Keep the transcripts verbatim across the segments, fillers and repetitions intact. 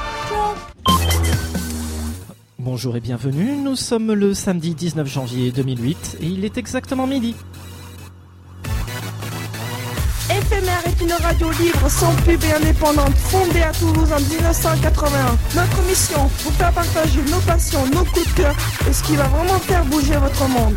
Bonjour et bienvenue, nous sommes le samedi dix-neuf janvier deux mille huit et il est exactement midi. F M R est une radio libre, sans pub et indépendante, fondée à Toulouse en dix-neuf cent quatre-vingt-un. Notre mission, vous faire partager nos passions, nos coups de cœur et ce qui va vraiment faire bouger votre monde.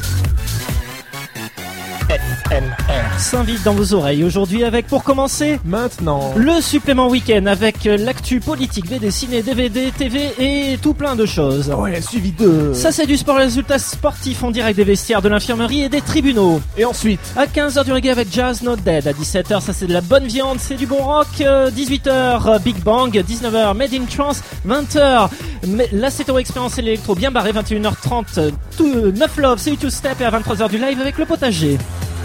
F M R s'invite dans vos oreilles aujourd'hui avec, pour commencer, maintenant, le supplément week-end avec l'actu politique, B D, ciné, D V D, T V et tout plein de choses. Ouais, suivi de... Ça c'est du sport, résultats sportifs en direct des vestiaires, de l'infirmerie et des tribunaux. Et ensuite, à quinze heures du reggae avec Jazz Not Dead, à dix-sept heures ça c'est de la bonne viande, c'est du bon rock, euh, dix-huit heures euh, Big Bang, dix-neuf heures Made in Trance, vingt heures la Céto Expérience et l'électro bien barré, vingt et une heures trente tout, euh, neuf Love, c'est Two Step et à vingt-trois heures du live avec le potager.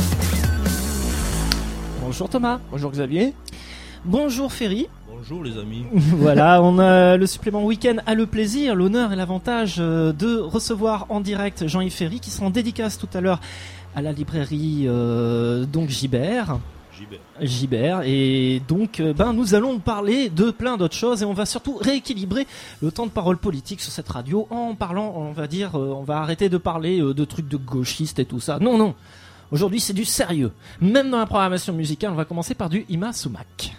Bonjour Thomas. Bonjour Xavier. Bonjour Ferry. Bonjour les amis. Voilà, on a le supplément week-end a le plaisir, l'honneur et l'avantage de recevoir en direct Jean-Yves Ferry qui sera en dédicace tout à l'heure à la librairie euh, donc Gibert. Gibert. Gibert et donc euh, ben nous allons parler de plein d'autres choses et on va surtout rééquilibrer le temps de parole politique sur cette radio en parlant, on va dire, euh, on va arrêter de parler euh, de trucs de gauchistes et tout ça. Non non. Aujourd'hui, c'est du sérieux. Même dans la programmation musicale, on va commencer par du Ima Sumac.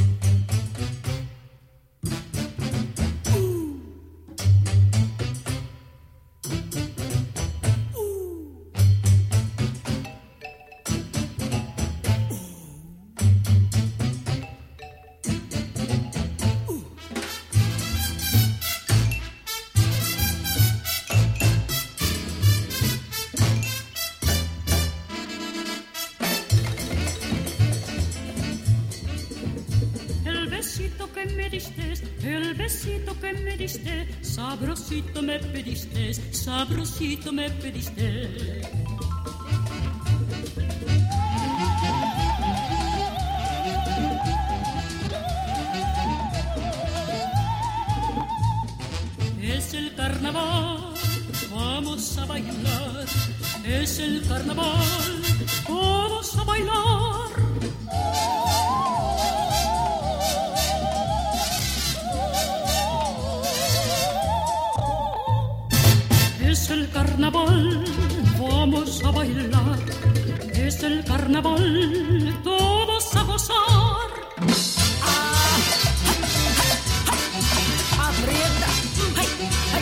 Sabrosito me pediste, sabrosito me pediste. Es el carnaval, vamos a bailar. Es el carnaval, vamos a bailar. Es el carnaval, vamos a bailar. Es el carnaval, todos a gozar. Ah, aprieta. Ay, ay.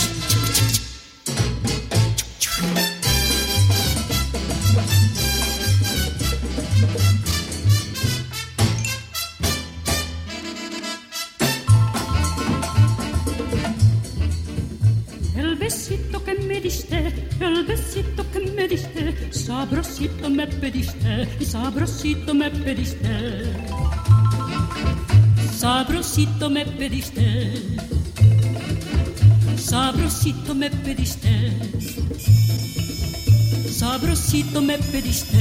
El besito que me diste, el besito que me diste, sabrosito me pediste, sabrosito me pediste, sabrosito me pediste, sabrosito me pediste, sabrosito me pediste.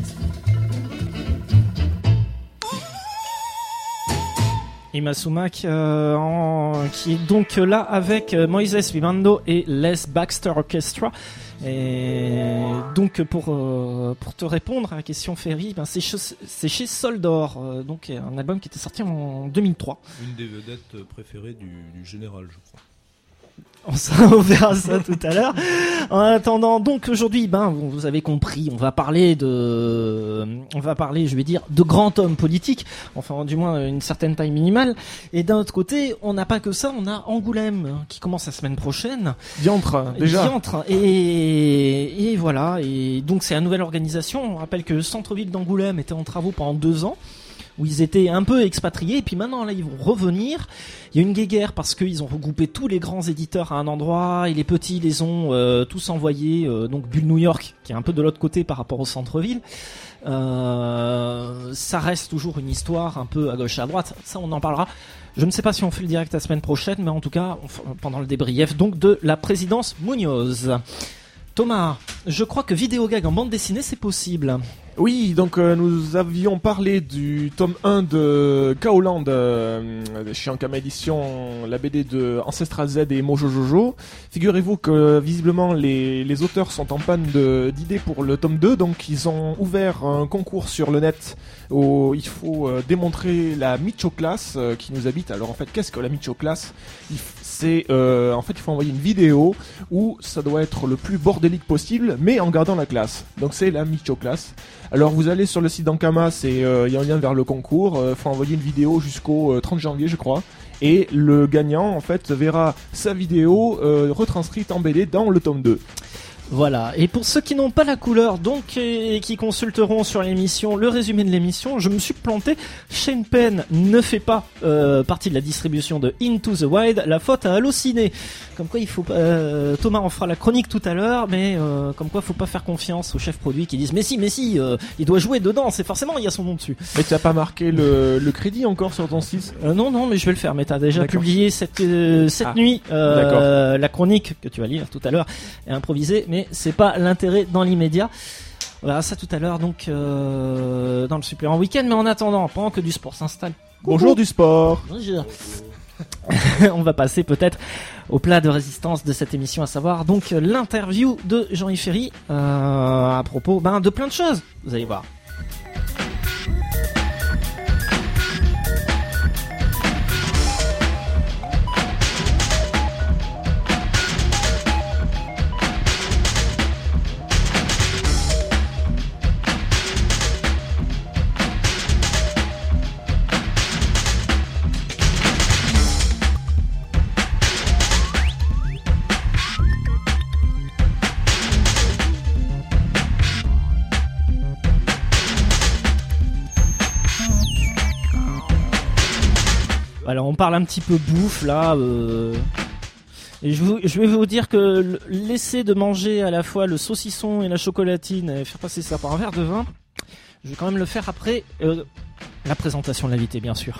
Ima Sumac euh, en, qui est donc là avec euh, Moises Vivando et Les Baxter Orchestra. Et donc pour euh, pour te répondre à la question Ferry, ben c'est, che, c'est chez Soldor, euh, donc un album qui était sorti en deux mille trois. Une des vedettes préférées du, du général, je crois. On, on verra ça tout à l'heure. En attendant, donc aujourd'hui, ben vous avez compris, on va parler de, on va parler, je vais dire, de grands hommes politiques, enfin du moins une certaine taille minimale. Et d'un autre côté, on n'a pas que ça, on a Angoulême qui commence la semaine prochaine. Diantre, déjà. Diantre. Et, et voilà. Et donc c'est la nouvelle organisation. On rappelle que le centre-ville d'Angoulême était en travaux pendant deux ans. Où ils étaient un peu expatriés, et puis maintenant là ils vont revenir. Il y a une guéguerre parce qu'ils ont regroupé tous les grands éditeurs à un endroit, et les petits les ont euh, tous envoyés, euh, donc Bulle New York, qui est un peu de l'autre côté par rapport au centre-ville. Euh, ça reste toujours une histoire un peu à gauche et à droite, ça on en parlera. Je ne sais pas si on fait le direct la semaine prochaine, mais en tout cas, on, pendant le débrief donc de la présidence Munoz. Thomas, je crois que vidéogag en bande dessinée c'est possible. Oui, donc euh, nous avions parlé du tome un de Kaoland, euh, chez Ankama Édition, la B D de Ancestral Z et Mojo Jojo. Figurez-vous que visiblement les, les auteurs sont en panne de, d'idées pour le tome deux, donc ils ont ouvert un concours sur le net où il faut euh, démontrer la Micho Class euh, qui nous habite. Alors en fait, qu'est-ce que la Micho Class ? il f- C'est euh, en fait il faut envoyer une vidéo où ça doit être le plus bordélique possible, mais en gardant la classe. Donc c'est la Micho Class. Alors vous allez sur le site d'Ankama, c'est euh, il y a un lien vers le concours. Euh, faut envoyer une vidéo jusqu'au euh, trente janvier, je crois. Et le gagnant en fait verra sa vidéo euh, retranscrite en B D dans le tome deux. Voilà, et pour ceux qui n'ont pas la couleur, donc, et qui consulteront sur l'émission, le résumé de l'émission, je me suis planté. Shane Penn ne fait pas euh, partie de la distribution de Into the Wild, la faute à Allociné. Comme quoi il faut euh, Thomas en fera la chronique tout à l'heure, mais euh, comme quoi faut pas faire confiance aux chefs produits qui disent mais si, mais si, euh, il doit jouer dedans, c'est forcément, il y a son nom dessus. Mais tu as pas marqué le, le crédit encore sur ton site ? Euh, non, non, mais je vais le faire, mais t'as déjà D'accord. publié cette, euh, cette Ah, nuit euh, d'accord. la chronique que tu vas lire tout à l'heure est improvisée, mais c'est pas l'intérêt dans l'immédiat. On verra ça tout à l'heure donc euh, dans le supplément week-end, mais en attendant, pendant que du sport s'installe. Bonjour du sport. Bonjour. On va passer peut-être au plat de résistance de cette émission, à savoir donc l'interview de Jean-Yves Ferry euh, à propos ben, de plein de choses, vous allez voir. Alors on parle un petit peu bouffe là. Euh... Et je, vous, je vais vous dire que le- l'essai de manger à la fois le saucisson et la chocolatine et faire passer ça par un verre de vin, je vais quand même le faire après euh, la présentation de l'invité, bien sûr.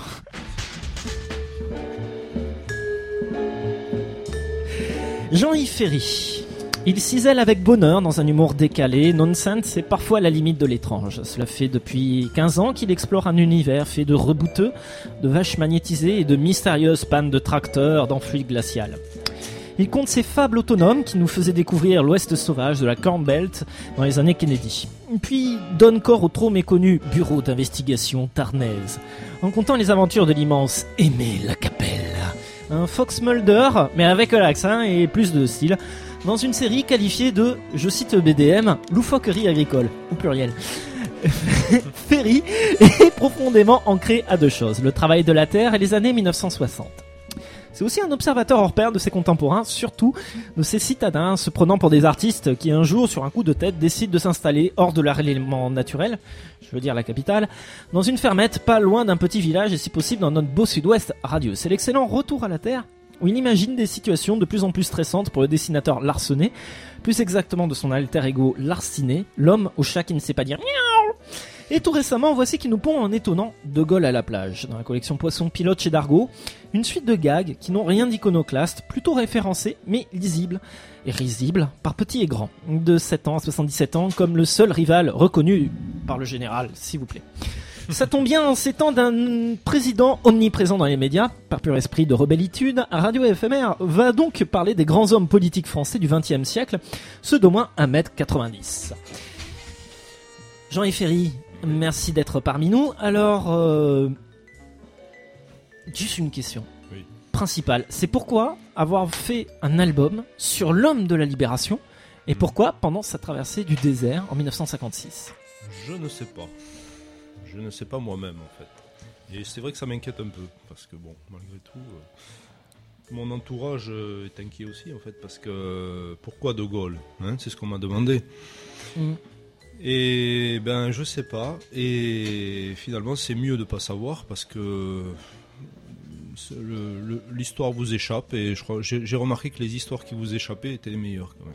Jean-Yves Ferry. Il cisèle avec bonheur dans un humour décalé, nonsense et parfois à la limite de l'étrange. Cela fait depuis quinze ans qu'il explore un univers fait de rebouteux, de vaches magnétisées et de mystérieuses pannes de tracteurs dans fluide glacial. Il compte ses fables autonomes qui nous faisaient découvrir l'ouest sauvage de la Corn Belt dans les années Kennedy. Puis donne corps au trop méconnu Bureau d'investigation Tarnaise, en comptant les aventures de l'immense Aimé Lacapelle. Un Fox Mulder, mais avec l'accent et plus de style, dans une série qualifiée de, je cite B D M, loufoquerie agricole, au pluriel. Ferry est profondément ancré à deux choses, le travail de la terre et les années mille neuf cent soixante. C'est aussi un observateur hors pair de ses contemporains, surtout de ces citadins se prenant pour des artistes qui un jour, sur un coup de tête, décident de s'installer hors de leur élément naturel, je veux dire la capitale, dans une fermette pas loin d'un petit village et si possible dans notre beau sud-ouest radieux. C'est l'excellent Retour à la Terre, où il imagine des situations de plus en plus stressantes pour le dessinateur Larsenet, plus exactement de son alter ego Larcinet, l'homme au chat qui ne sait pas dire miaou. Et tout récemment, voici qui nous pond un étonnant De Gaulle à la plage, dans la collection Poisson Pilote chez Dargaud, une suite de gags qui n'ont rien d'iconoclaste, plutôt référencés, mais lisibles et risibles par petits et grands, de sept ans à soixante-dix-sept ans, comme le seul rival reconnu par le général, s'il vous plaît. Ça tombe bien en ces temps d'un président omniprésent dans les médias, par pur esprit de rebellitude, Radio F M R va donc parler des grands hommes politiques français du vingtième siècle, ceux d'au moins un mètre quatre-vingt-dix. Jean-Yves Ferry, merci d'être parmi nous. Alors, euh, juste une question Oui. principale, c'est pourquoi avoir fait un album sur l'homme de la libération et pourquoi pendant sa traversée du désert en mille neuf cent cinquante-six? Je ne sais pas. Je ne sais pas moi-même en fait. Et c'est vrai que ça m'inquiète un peu parce que bon, malgré tout, euh, mon entourage euh, est inquiet aussi en fait parce que euh, pourquoi De Gaulle, hein, c'est ce qu'on m'a demandé. Mm. Et ben je sais pas. Et finalement c'est mieux de pas savoir parce que c'est le- le- l'histoire vous échappe et je crois j'ai, j'ai remarqué que les histoires qui vous échappaient étaient les meilleures quand même.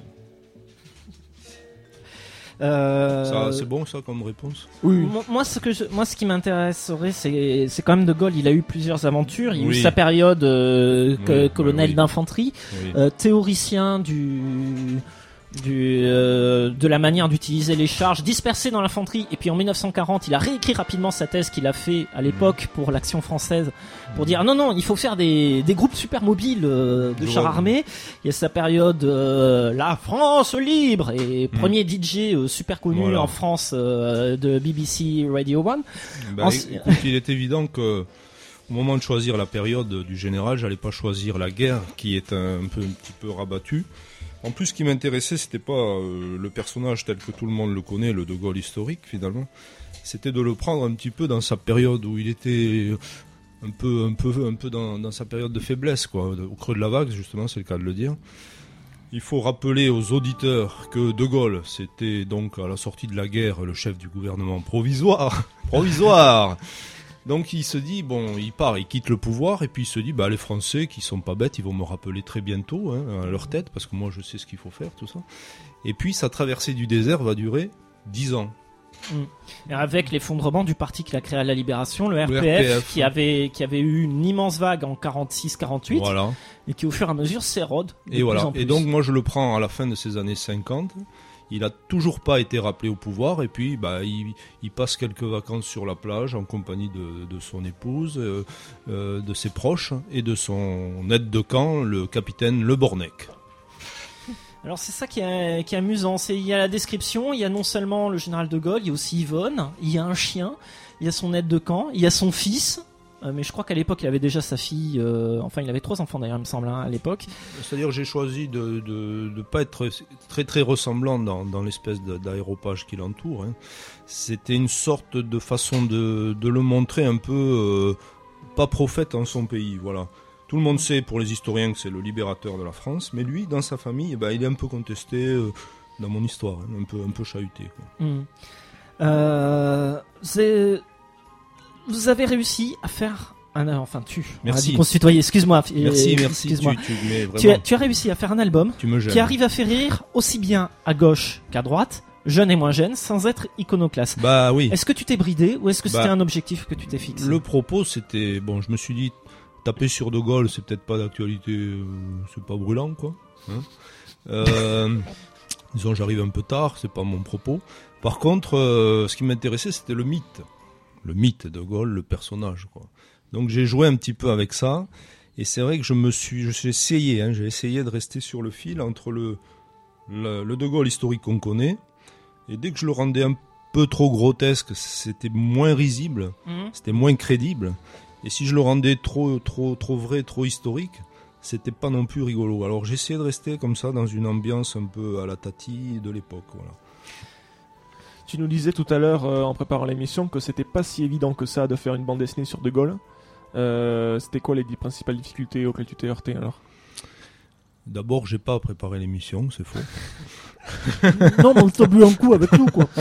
Euh, Ça, c'est bon ça comme réponse? Oui. Moi, moi, ce que je- moi, ce qui m'intéresserait, c'est, c'est quand même De Gaulle. Il a eu plusieurs aventures. Il y a eu Oui. sa période euh, que- Oui, colonel oui. d'infanterie, Oui. euh, théoricien du du, euh, de la manière d'utiliser les charges dispersées dans l'infanterie. Et puis en dix-neuf cent quarante, il a réécrit rapidement sa thèse qu'il a fait à l'époque pour l'Action française, pour dire non non, il faut faire des, des groupes super mobiles euh, de chars armés. Il y a sa période euh, la France libre et premier D J euh, super connu Voilà. en France euh, de B B C Radio One. Ben, Ensuite- écoute, il est évident que au moment de choisir la période du général, j'allais pas choisir la guerre qui est un, un peu un petit peu rabattue. En plus, ce qui m'intéressait, c'était pas euh, le personnage tel que tout le monde le connaît, le De Gaulle historique finalement. C'était de le prendre un petit peu dans sa période où il était un peu, un peu, un peu dans, dans sa période de faiblesse, quoi, au creux de la vague, justement, c'est le cas de le dire. Il faut rappeler aux auditeurs que De Gaulle, c'était donc à la sortie de la guerre le chef du gouvernement provisoire, provisoire. Donc il se dit, bon, il part, il quitte le pouvoir, et puis il se dit, bah les Français qui sont pas bêtes, ils vont me rappeler très bientôt, hein, à leur tête, parce que moi je sais ce qu'il faut faire, tout ça. Et puis sa traversée du désert va durer dix ans. Et avec l'effondrement du parti qu'il a créé à la Libération, le R P F, Le R P F, qui avait qui avait eu une immense vague en quarante-six quarante-huit Voilà. et qui au fur et à mesure s'érode. de Et plus voilà. en plus. Et donc moi je le prends à la fin de ces années cinquante. Il a toujours pas été rappelé au pouvoir, et puis bah il, il passe quelques vacances sur la plage en compagnie de, de son épouse, euh, euh, de ses proches et de son aide de camp, le capitaine Le Bornec. Alors c'est ça qui est, qui est amusant, c'est il y a la description, il y a non seulement le général de Gaulle, il y a aussi Yvonne, il y a un chien, il y a son aide de camp, il y a son fils, euh, mais je crois qu'à l'époque il avait déjà sa fille, euh, enfin il avait trois enfants d'ailleurs il me semble hein, à l'époque. C'est-à-dire que j'ai choisi de de, de pas être très très ressemblant dans, dans l'espèce de- d'aéropage qui l'entoure. Hein. C'était une sorte de façon de, de le montrer un peu euh, pas prophète en son pays, voilà. Tout le monde sait pour les historiens que c'est le libérateur de la France, mais lui, dans sa famille, eh ben, il est un peu contesté euh, dans mon histoire, hein, un peu un peu chahuté, quoi. Hmm. Euh, c'est- vous avez réussi à faire un, enfin tu, on a Merci. dit qu'on se tutoyait, excuse-moi, Merci, euh, merci. excuse-moi. Tu, tu, mais Tu as, vraiment, tu as réussi à faire un album tu me gênes. qui arrive à faire rire aussi bien à gauche qu'à droite, jeune et moins jeune, sans être iconoclaste. Bah oui. Est-ce que tu t'es bridé ou est-ce que c'était Bah, un objectif que tu t'es fixé? Le propos, c'était bon. Je me suis dit, taper sur De Gaulle, c'est peut-être pas d'actualité, euh, c'est pas brûlant, quoi. Hein euh, disons, j'arrive un peu tard, c'est pas mon propos. Par contre, euh, ce qui m'intéressait, c'était le mythe, le mythe de Gaulle, le personnage, quoi. Donc j'ai joué un petit peu avec ça, et c'est vrai que je me suis, j'ai essayé, hein, j'ai essayé de rester sur le fil entre le le, le De Gaulle historique qu'on connaît, et dès que je le rendais un peu trop grotesque, c'était moins risible. Mhm. C'était moins crédible. Et si je le rendais trop, trop, trop vrai, trop historique, c'était pas non plus rigolo. Alors j'essayais de rester comme ça dans une ambiance un peu à la Tati de l'époque. Voilà. Tu nous disais tout à l'heure euh, en préparant l'émission que c'était pas si évident que ça de faire une bande dessinée sur De Gaulle. Euh, c'était quoi les dix principales difficultés auxquelles tu t'es heurté alors? D'abord, j'ai pas préparé l'émission, c'est faux. Non, mais on t'a bu un coup avec nous, quoi.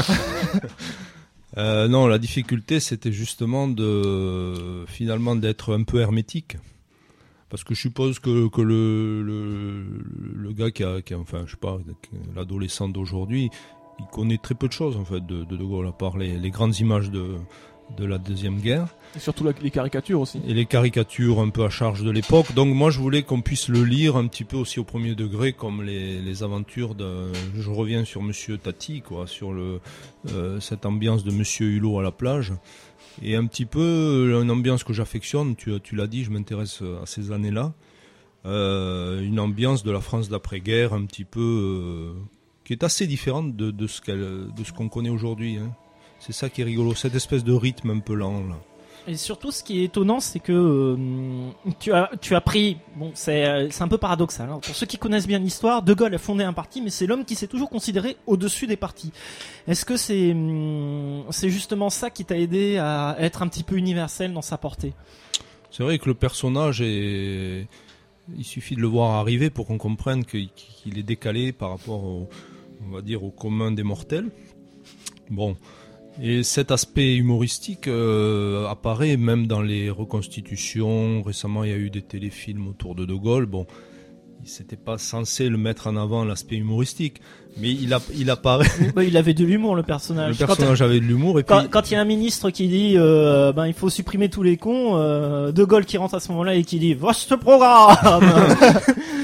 Euh, non, la difficulté, c'était justement de finalement d'être un peu hermétique. Parce que je suppose que, que le, le, le gars qui a, qui a, enfin, je sais pas, l'adolescent d'aujourd'hui, il connaît très peu de choses en fait de De, de Gaulle, à part les, les grandes images de, de la Deuxième Guerre. Et surtout la- les caricatures aussi. Et les caricatures un peu à charge de l'époque. Donc moi je voulais qu'on puisse le lire un petit peu aussi au premier degré, comme les, les aventures de... Je reviens sur Monsieur Tati, quoi, sur le, euh, cette ambiance de Monsieur Hulot à la plage. Et un petit peu une ambiance que j'affectionne, tu, tu l'as dit, je m'intéresse à ces années-là. Euh, une ambiance de la France d'après-guerre un petit peu... Euh, qui est assez différente de, de ce qu'elle, de ce qu'on connaît aujourd'hui. Hein. C'est ça qui est rigolo, cette espèce de rythme un peu lent, là. Et surtout, ce qui est étonnant, c'est que euh, tu as tu as pris. Bon, c'est euh, c'est un peu paradoxal. Hein. Pour ceux qui connaissent bien l'histoire, De Gaulle a fondé un parti, mais c'est l'homme qui s'est toujours considéré au-dessus des partis. Est-ce que c'est hum, c'est justement ça qui t'a aidé à être un petit peu universel dans sa portée? C'est vrai que le personnage est... Il suffit de le voir arriver pour qu'on comprenne qu'il qu'il est décalé par rapport au, on va dire, au commun des mortels. Bon. Et cet aspect humoristique euh, apparaît même dans les reconstitutions. Récemment, il y a eu des téléfilms autour de De Gaulle. Bon, c'était pas censé le mettre en avant, l'aspect humoristique, mais il, a, il apparaît. Bah, il avait de l'humour, le personnage. Le personnage avait de l'humour. Et puis, Quand quand il y a un ministre qui dit euh, ben il faut supprimer tous les cons, euh, De Gaulle qui rentre à ce moment-là et qui dit vaste programme.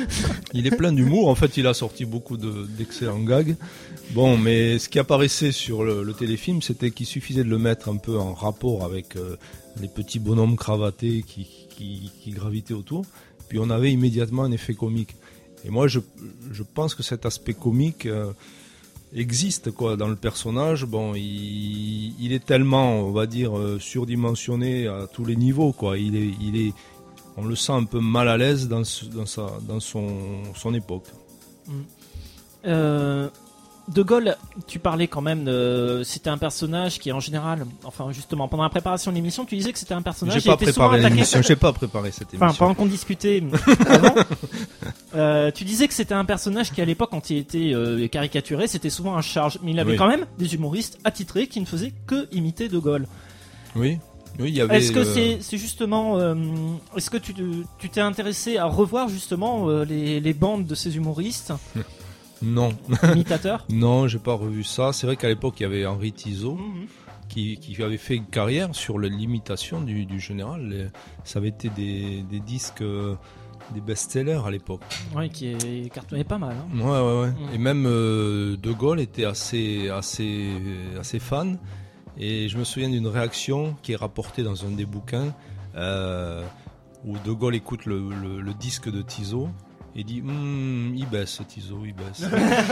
Il est plein d'humour. En fait, il a sorti beaucoup de, d'excellents gags. Bon, mais ce qui apparaissait sur le, le téléfilm, c'était qu'il suffisait de le mettre un peu en rapport avec euh, les petits bonhommes cravatés qui, qui, qui gravitaient autour. Puis on avait immédiatement un effet comique. Et moi, je, je pense que cet aspect comique euh, existe quoi dans le personnage. Bon, il, il est tellement, on va dire, euh, surdimensionné à tous les niveaux, quoi. Il est, il est, on le sent un peu mal à l'aise dans, ce, dans, sa, dans son, son époque. Mmh. Euh, De Gaulle, tu parlais quand même de... C'était un personnage qui, en général... Enfin, justement, pendant la préparation de l'émission, tu disais que c'était un personnage J'ai qui pas était souvent préparé attaqué... l'émission, j'ai pas préparé cette émission. Enfin, pendant qu'on discutait avant, euh, tu disais que c'était un personnage qui, à l'époque, quand il était euh, caricaturé, c'était souvent un charge. Mais il avait Oui. quand même des humoristes attitrés qui ne faisaient que imiter De Gaulle. Oui, oui, il y avait... Est-ce que euh, c'est, c'est justement... euh, est-ce que tu, tu t'es intéressé à revoir, justement, euh, les, les bandes de ces humoristes Non. imitateurs? Non, j'ai pas revu ça. C'est vrai qu'à l'époque, il y avait Henri Tizot Mhm. qui, qui avait fait une carrière sur le- l'imitation du, du général. Et ça avait été des, des disques, euh, des best-sellers à l'époque. Ouais, qui est cartonné pas mal. Hein. Ouais, ouais, ouais. Mhm. Et même euh, De Gaulle était assez, assez, assez fan. Et je me souviens d'une réaction qui est rapportée dans un des bouquins euh, où De Gaulle écoute le, le, le disque de Tizot. Et dit hm, il baisse Tizot, il baisse.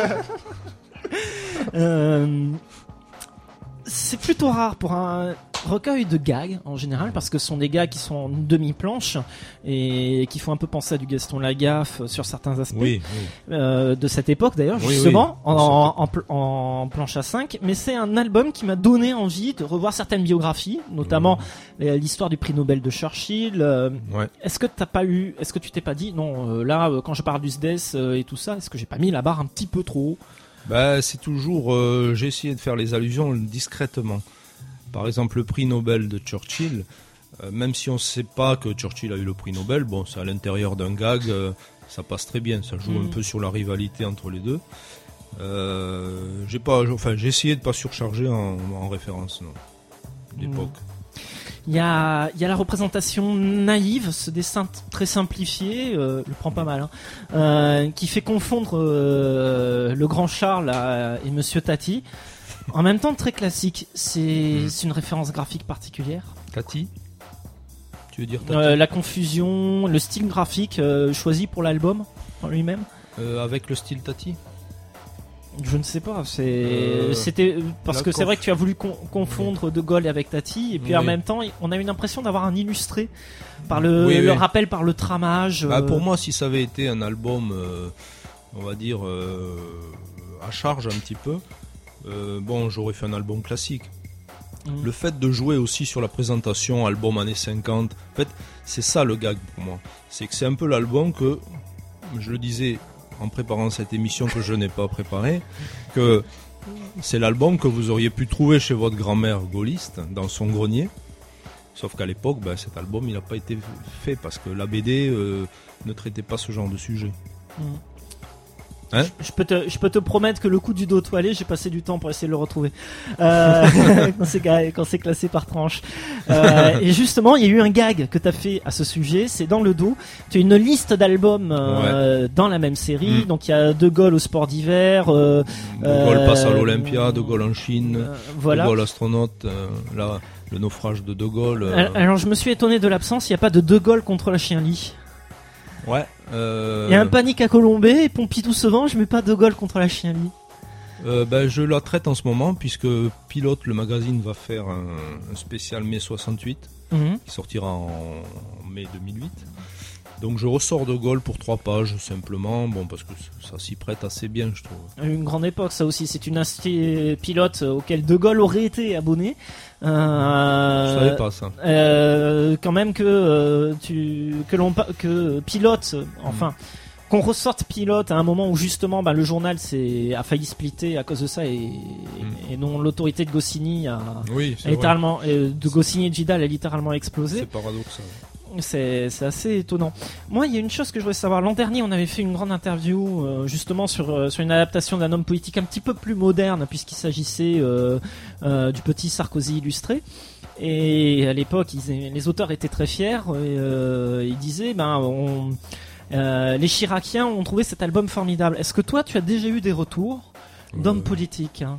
Euh, c'est plutôt rare pour un recueil de gags en général parce que ce sont des gags qui sont en demi-planche et qui font un peu penser à du Gaston Lagaffe sur certains aspects Oui, oui. euh, de cette époque d'ailleurs Oui, justement oui. en, en, en pl- en planche à cinq, mais c'est un album qui m'a donné envie de revoir certaines biographies, notamment euh, l'histoire du prix Nobel de Churchill. euh, Ouais. Est-ce que t'as pas eu, est-ce que tu t'es pas dit non euh, là euh, quand je parle du S D E S euh, et tout ça, est-ce que j'ai pas mis la barre un petit peu trop haut? Bah, c'est toujours. Euh, j'ai essayé de faire les allusions discrètement. Par exemple, le prix Nobel de Churchill, euh, même si on ne sait pas que Churchill a eu le prix Nobel, bon, c'est à l'intérieur d'un gag, euh, ça passe très bien. Ça joue Mhm. un peu sur la rivalité entre les deux. Euh, j'ai pas, enfin, j'ai essayé de pas surcharger en, en référence non, d'époque. Il y a, il y a la représentation naïve, ce dessin t- très simplifié, euh, je le prends pas mal, hein, euh, qui fait confondre euh, le grand Charles à- et Monsieur Tati. En même temps, très classique. C'est, c'est une référence graphique particulière. Tati, tu veux dire Tati Euh, la confusion, le style graphique euh, choisi pour l'album en lui-même. Euh, avec le style Tati. Je ne sais pas. C'est, Euh, c'était parce la que c'est conf- vrai que tu as voulu con- confondre De Gaulle avec Tati, et puis en Oui. même temps, on a eu l'impression d'avoir un illustré par le, Oui, le oui. rappel par le tramage. Bah, euh, pour moi, si ça avait été un album, euh, on va dire, euh, à charge un petit peu, euh, bon, j'aurais fait un album classique. Mm. Le fait de jouer aussi sur la présentation, album années cinquante, en fait, c'est ça le gag pour moi. C'est que c'est un peu l'album que, je le disais en préparant cette émission que je n'ai pas préparée, que c'est l'album que vous auriez pu trouver chez votre grand-mère gaulliste, dans son grenier. Sauf qu'à l'époque, ben, cet album, il n'a pas été fait parce que la B D euh, ne traitait pas ce genre de sujet. Mm. Hein je, peux te, je peux te promettre que le coup du dos toilé, j'ai passé du temps pour essayer de le retrouver. Euh, quand, c'est, ga- quand c'est classé par tranche. Euh, et justement, il y a eu un gag que tu as fait à ce sujet, c'est dans le dos. Tu as une liste d'albums euh, dans la même série. Mm. Donc il y a De Gaulle au sport d'hiver. Euh, De Gaulle Euh, passe à l'Olympia, De Gaulle en Chine, euh, voilà. De Gaulle astronaute, euh, là, le naufrage de De Gaulle. euh, Alors, alors, je me suis étonné de l'absence, il n'y a pas de De Gaulle contre la chien-lit. ouais. euh, Il y a un panique à Colombay et Pompidou se venge, mais pas De Gaulle contre la chien-lit. euh, ben, je la traite en ce moment puisque Pilote, le magazine, va faire un, un spécial mai soixante-huit Mhm. qui sortira en, en mai deux mille huit. Donc je ressors De Gaulle pour trois pages simplement, bon parce que ça s'y prête assez bien, je trouve. Une grande époque, ça aussi. C'est une institut pilote auquel De Gaulle aurait été abonné. Euh, Je savais pas ça. euh, quand même que euh, tu que l'on pa- que pilote, euh, enfin. Qu'on ressorte Pilote à un moment où justement bah, le journal s'est, a failli splitter à cause de ça et, Mm. et dont l'autorité de Goscinny a, Oui, a c'est vrai. littéralement euh, de Goscinny et de Gidal a littéralement explosé. C'est paradoxal. C'est, c'est assez étonnant. Moi, il y a une chose que je voudrais savoir. L'an dernier, on avait fait une grande interview euh, justement sur, euh, sur une adaptation d'un homme politique un petit peu plus moderne, puisqu'il s'agissait euh, euh, du petit Sarkozy illustré. Et à l'époque, ils, les auteurs étaient très fiers. Et, euh, ils disaient, ben, on, Euh, les Chiraciens ont trouvé cet album formidable. Est-ce que toi, tu as déjà eu des retours d'hommes Euh, politiques hein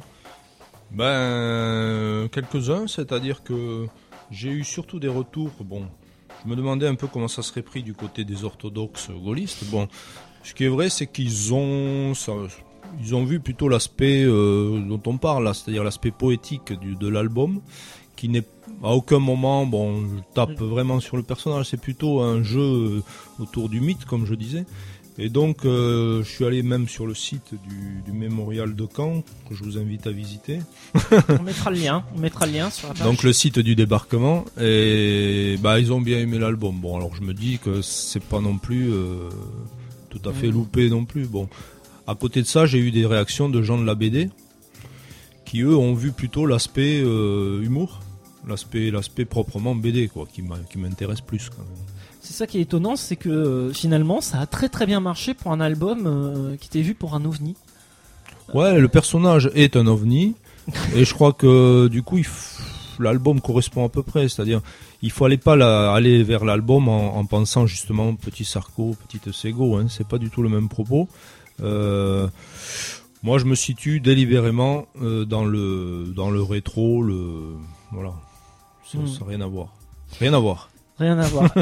Ben, quelques-uns, c'est-à-dire que j'ai eu surtout des retours. Bon, je me demandais un peu comment ça serait pris du côté des orthodoxes gaullistes. Bon, ce qui est vrai, c'est qu'ils ont, ça, ils ont vu plutôt l'aspect euh, dont on parle là, c'est-à-dire l'aspect poétique du, de l'album, qui n'est à aucun moment, bon, je tape vraiment sur le personnage. C'est plutôt un jeu autour du mythe, comme je disais. Et donc, euh, je suis allé même sur le site du, du mémorial de Caen, que je vous invite à visiter. On mettra le lien, on mettra le lien sur la page. Donc le site du débarquement, et bah ils ont bien aimé l'album. Bon, alors je me dis que c'est pas non plus euh, tout à fait Mmh. loupé non plus. Bon, à côté de ça, j'ai eu des réactions de gens de la B D qui eux ont vu plutôt l'aspect euh, humour, l'aspect l'aspect proprement B D quoi, qui m'a- qui m'intéresse plus quand même. C'est ça qui est étonnant, c'est que euh, finalement, ça a très très bien marché pour un album euh, qui était vu pour un ovni. Ouais, le personnage est un ovni, et je crois que du coup, il f- l'album correspond à peu près. C'est-à-dire, il fallait pas la- aller vers l'album en, en pensant justement petit Sarko, petite Sego. Hein, c'est pas du tout le même propos. Euh, moi, je me situe délibérément euh, dans le dans le rétro, le voilà. Ça Mm. n'a rien à voir. Rien à voir. Rien à voir.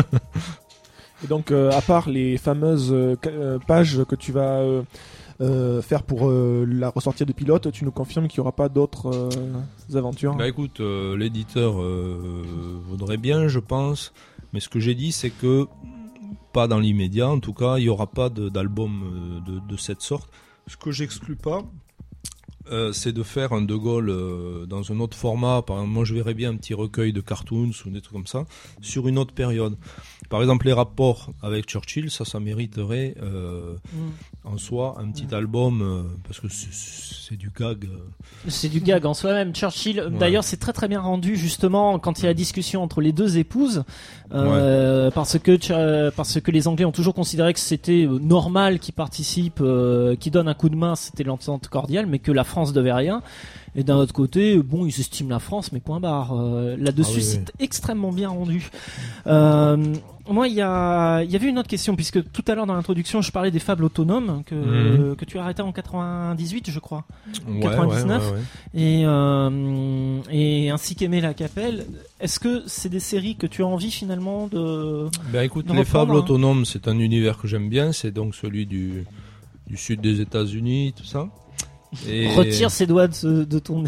Et donc, euh, à part les fameuses euh, ca- euh, pages que tu vas euh, euh, faire pour euh, la ressortie de pilote, tu nous confirmes qu'il n'y aura pas d'autres euh, aventures Bah écoute, euh, l'éditeur euh, voudrait bien, je pense, mais ce que j'ai dit, c'est que pas dans l'immédiat, en tout cas, il n'y aura pas de- d'album euh, de, de cette sorte. Ce que j'exclus pas, euh, c'est de faire un De Gaulle euh, dans un autre format. Par exemple, moi, je verrais bien un petit recueil de cartoons ou des trucs comme ça sur une autre période. Par exemple, les rapports avec Churchill, ça, ça mériterait euh, Mm. en soi un petit album euh, parce que c'est- c'est du gag. euh. C'est du gag en soi-même. Churchill, Ouais. d'ailleurs, c'est très très bien rendu justement quand il y a la discussion entre les deux épouses, euh, parce que Ch- parce que les Anglais ont toujours considéré que c'était euh, normal qu'ils participent, euh, qu'ils donnent un coup de main, c'était l'entente cordiale, mais que la France devait rien. Et d'un autre côté, bon, ils estiment la France, mais point barre. Euh, là-dessus, Ah oui, c'est oui. extrêmement bien rendu. Euh, moi, il y a, il y avait une autre question, puisque tout à l'heure dans l'introduction, je parlais des fables autonomes que, Mhm. que tu as arrêté en quatre-vingt-dix-huit, je crois. Ouais, quatre-vingt-dix-neuf. ouais, ouais, ouais. Et, euh, et ainsi qu'Aimer la Capelle. Est-ce que c'est des séries que tu as envie finalement de... Ben écoute, de les reprendre, fables hein. autonomes, c'est un univers que j'aime bien, c'est donc celui du, du sud des États-Unis, tout ça. Et Retire ses doigts de, de ton nez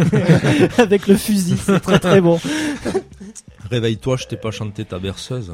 avec le fusil, c'est très très bon. réveille-toi, je t'ai pas chanté ta berceuse.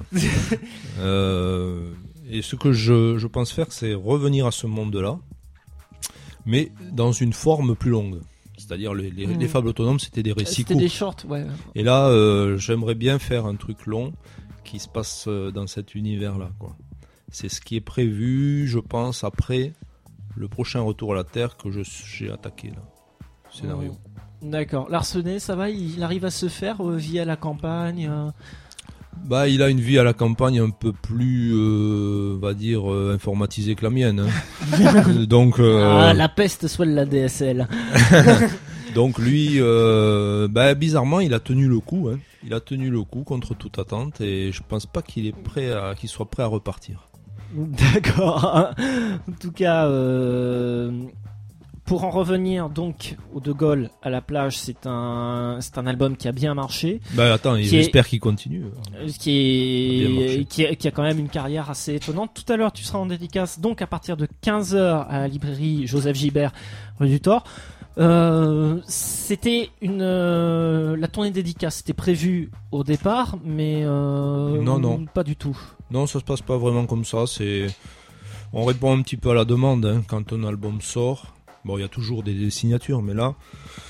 euh, et ce que je, je pense faire, c'est revenir à ce monde-là, mais dans une forme plus longue. C'est-à-dire les, les, Mm. les fables autonomes, c'était des récits C'était courts. des shorts, ouais. Et là, euh, j'aimerais bien faire un truc long qui se passe euh, dans cet univers-là, quoi. C'est ce qui est prévu, je pense, après le prochain retour à la Terre que je j'ai attaqué là. Scénario. D'accord. Larsenet, ça va, il arrive à se faire euh, via la campagne. euh, Bah, il a une vie à la campagne un peu plus, euh, on va dire, euh, informatisée que la mienne. hein. donc, euh, Ah, la peste soit de la D S L. donc lui, euh, bah, bizarrement, il a tenu le coup. Hein. Il a tenu le coup contre toute attente et je pense pas qu'il est prêt à, qu'il soit prêt à repartir. D'accord. En tout cas, euh, pour en revenir donc au De Gaulle à la plage, c'est un, c'est un album qui a bien marché, Bah, attends, Qui j'espère qu'il continue. euh, qui Bien marché. est, qui, a, qui a quand même une carrière assez étonnante. Tout à l'heure, tu seras en dédicace donc à partir de quinze heures à la librairie Joseph Gibert, rue du Thor. Euh, c'était une euh, la tournée dédicace, c'était prévu au départ, mais euh, Non, non. pas du tout. Non, ça se passe pas vraiment comme ça. C'est, on répond un petit peu à la demande hein, quand un album sort. Bon, il y a toujours des, des signatures, mais là,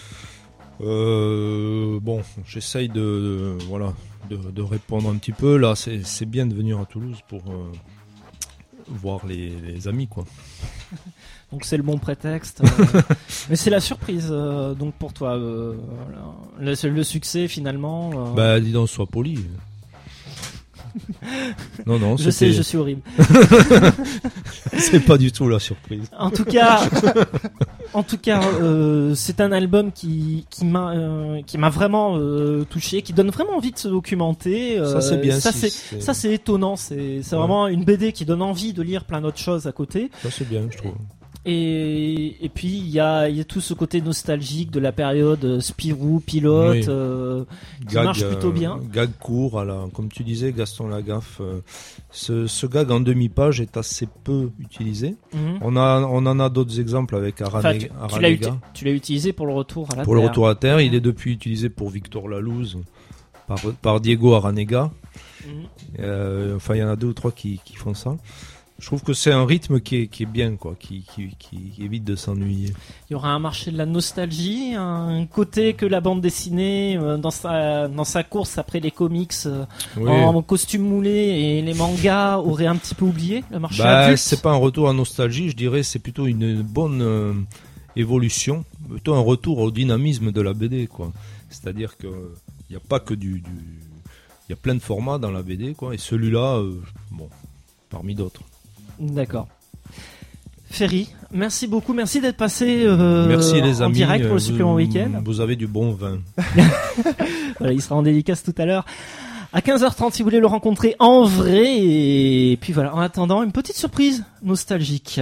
euh, bon, j'essaye de, de- voilà, de, de répondre un petit peu. Là, c'est, c'est bien de venir à Toulouse pour euh, voir les, les amis, quoi. Donc c'est le bon prétexte. euh, mais c'est la surprise euh, donc pour toi. euh, voilà. le, le succès finalement. euh, Bah, dis donc, sois poli. Non, non, je sais, c'était- je suis horrible. c'est pas du tout la surprise. En tout cas, en tout cas, euh, c'est un album qui qui m'a euh, qui m'a vraiment euh, touché, qui donne vraiment envie de se documenter. Euh, Ça, c'est bien, Ça si c'est, c'est- ça c'est étonnant. C'est c'est Ouais. vraiment une B D qui donne envie de lire plein d'autres choses à côté. Ça c'est bien, je trouve. Et et puis il y a il y a tout ce côté nostalgique de la période euh, Spirou, Pilote, Oui. euh, qui marche plutôt euh, bien. Gag court, à la, comme tu disais, Gaston Lagaffe. euh, ce, ce gag en demi-page est assez peu utilisé. Mhm. On a, on en a d'autres exemples avec Enfin, Aranega. tu, tu l'as Aranega. uti- tu l'as utilisé pour le retour à la Pour le Terre. retour à terre, il est depuis utilisé pour Victor Lalouz par, par Diego Aranega. Mhm. Euh, enfin, il y en a deux ou trois qui, qui font ça. Je trouve que c'est un rythme qui est, qui est bien, quoi, qui, qui, qui évite de s'ennuyer. Il y aura un marché de la nostalgie, un côté que la bande dessinée euh, dans sa dans sa course après les comics euh, Oui. en costume moulé et les mangas aurait un petit peu oublié le marché Bah, adulte. c'est pas un retour à nostalgie, je dirais, c'est plutôt une bonne euh, évolution, plutôt un retour au dynamisme de la B D, quoi. C'est-à-dire que il y a pas que du, du, il y a plein de formats dans la B D, quoi. Et celui-là, euh, bon, parmi d'autres. D'accord. Ferry, merci beaucoup, merci d'être passé euh, Merci les en amis. direct pour le euh, supplément vous, week-end. Vous avez du bon vin. Voilà, il sera en dédicace tout à l'heure. À quinze heures trente si vous voulez le rencontrer en vrai. Et puis voilà, en attendant, une petite surprise nostalgique.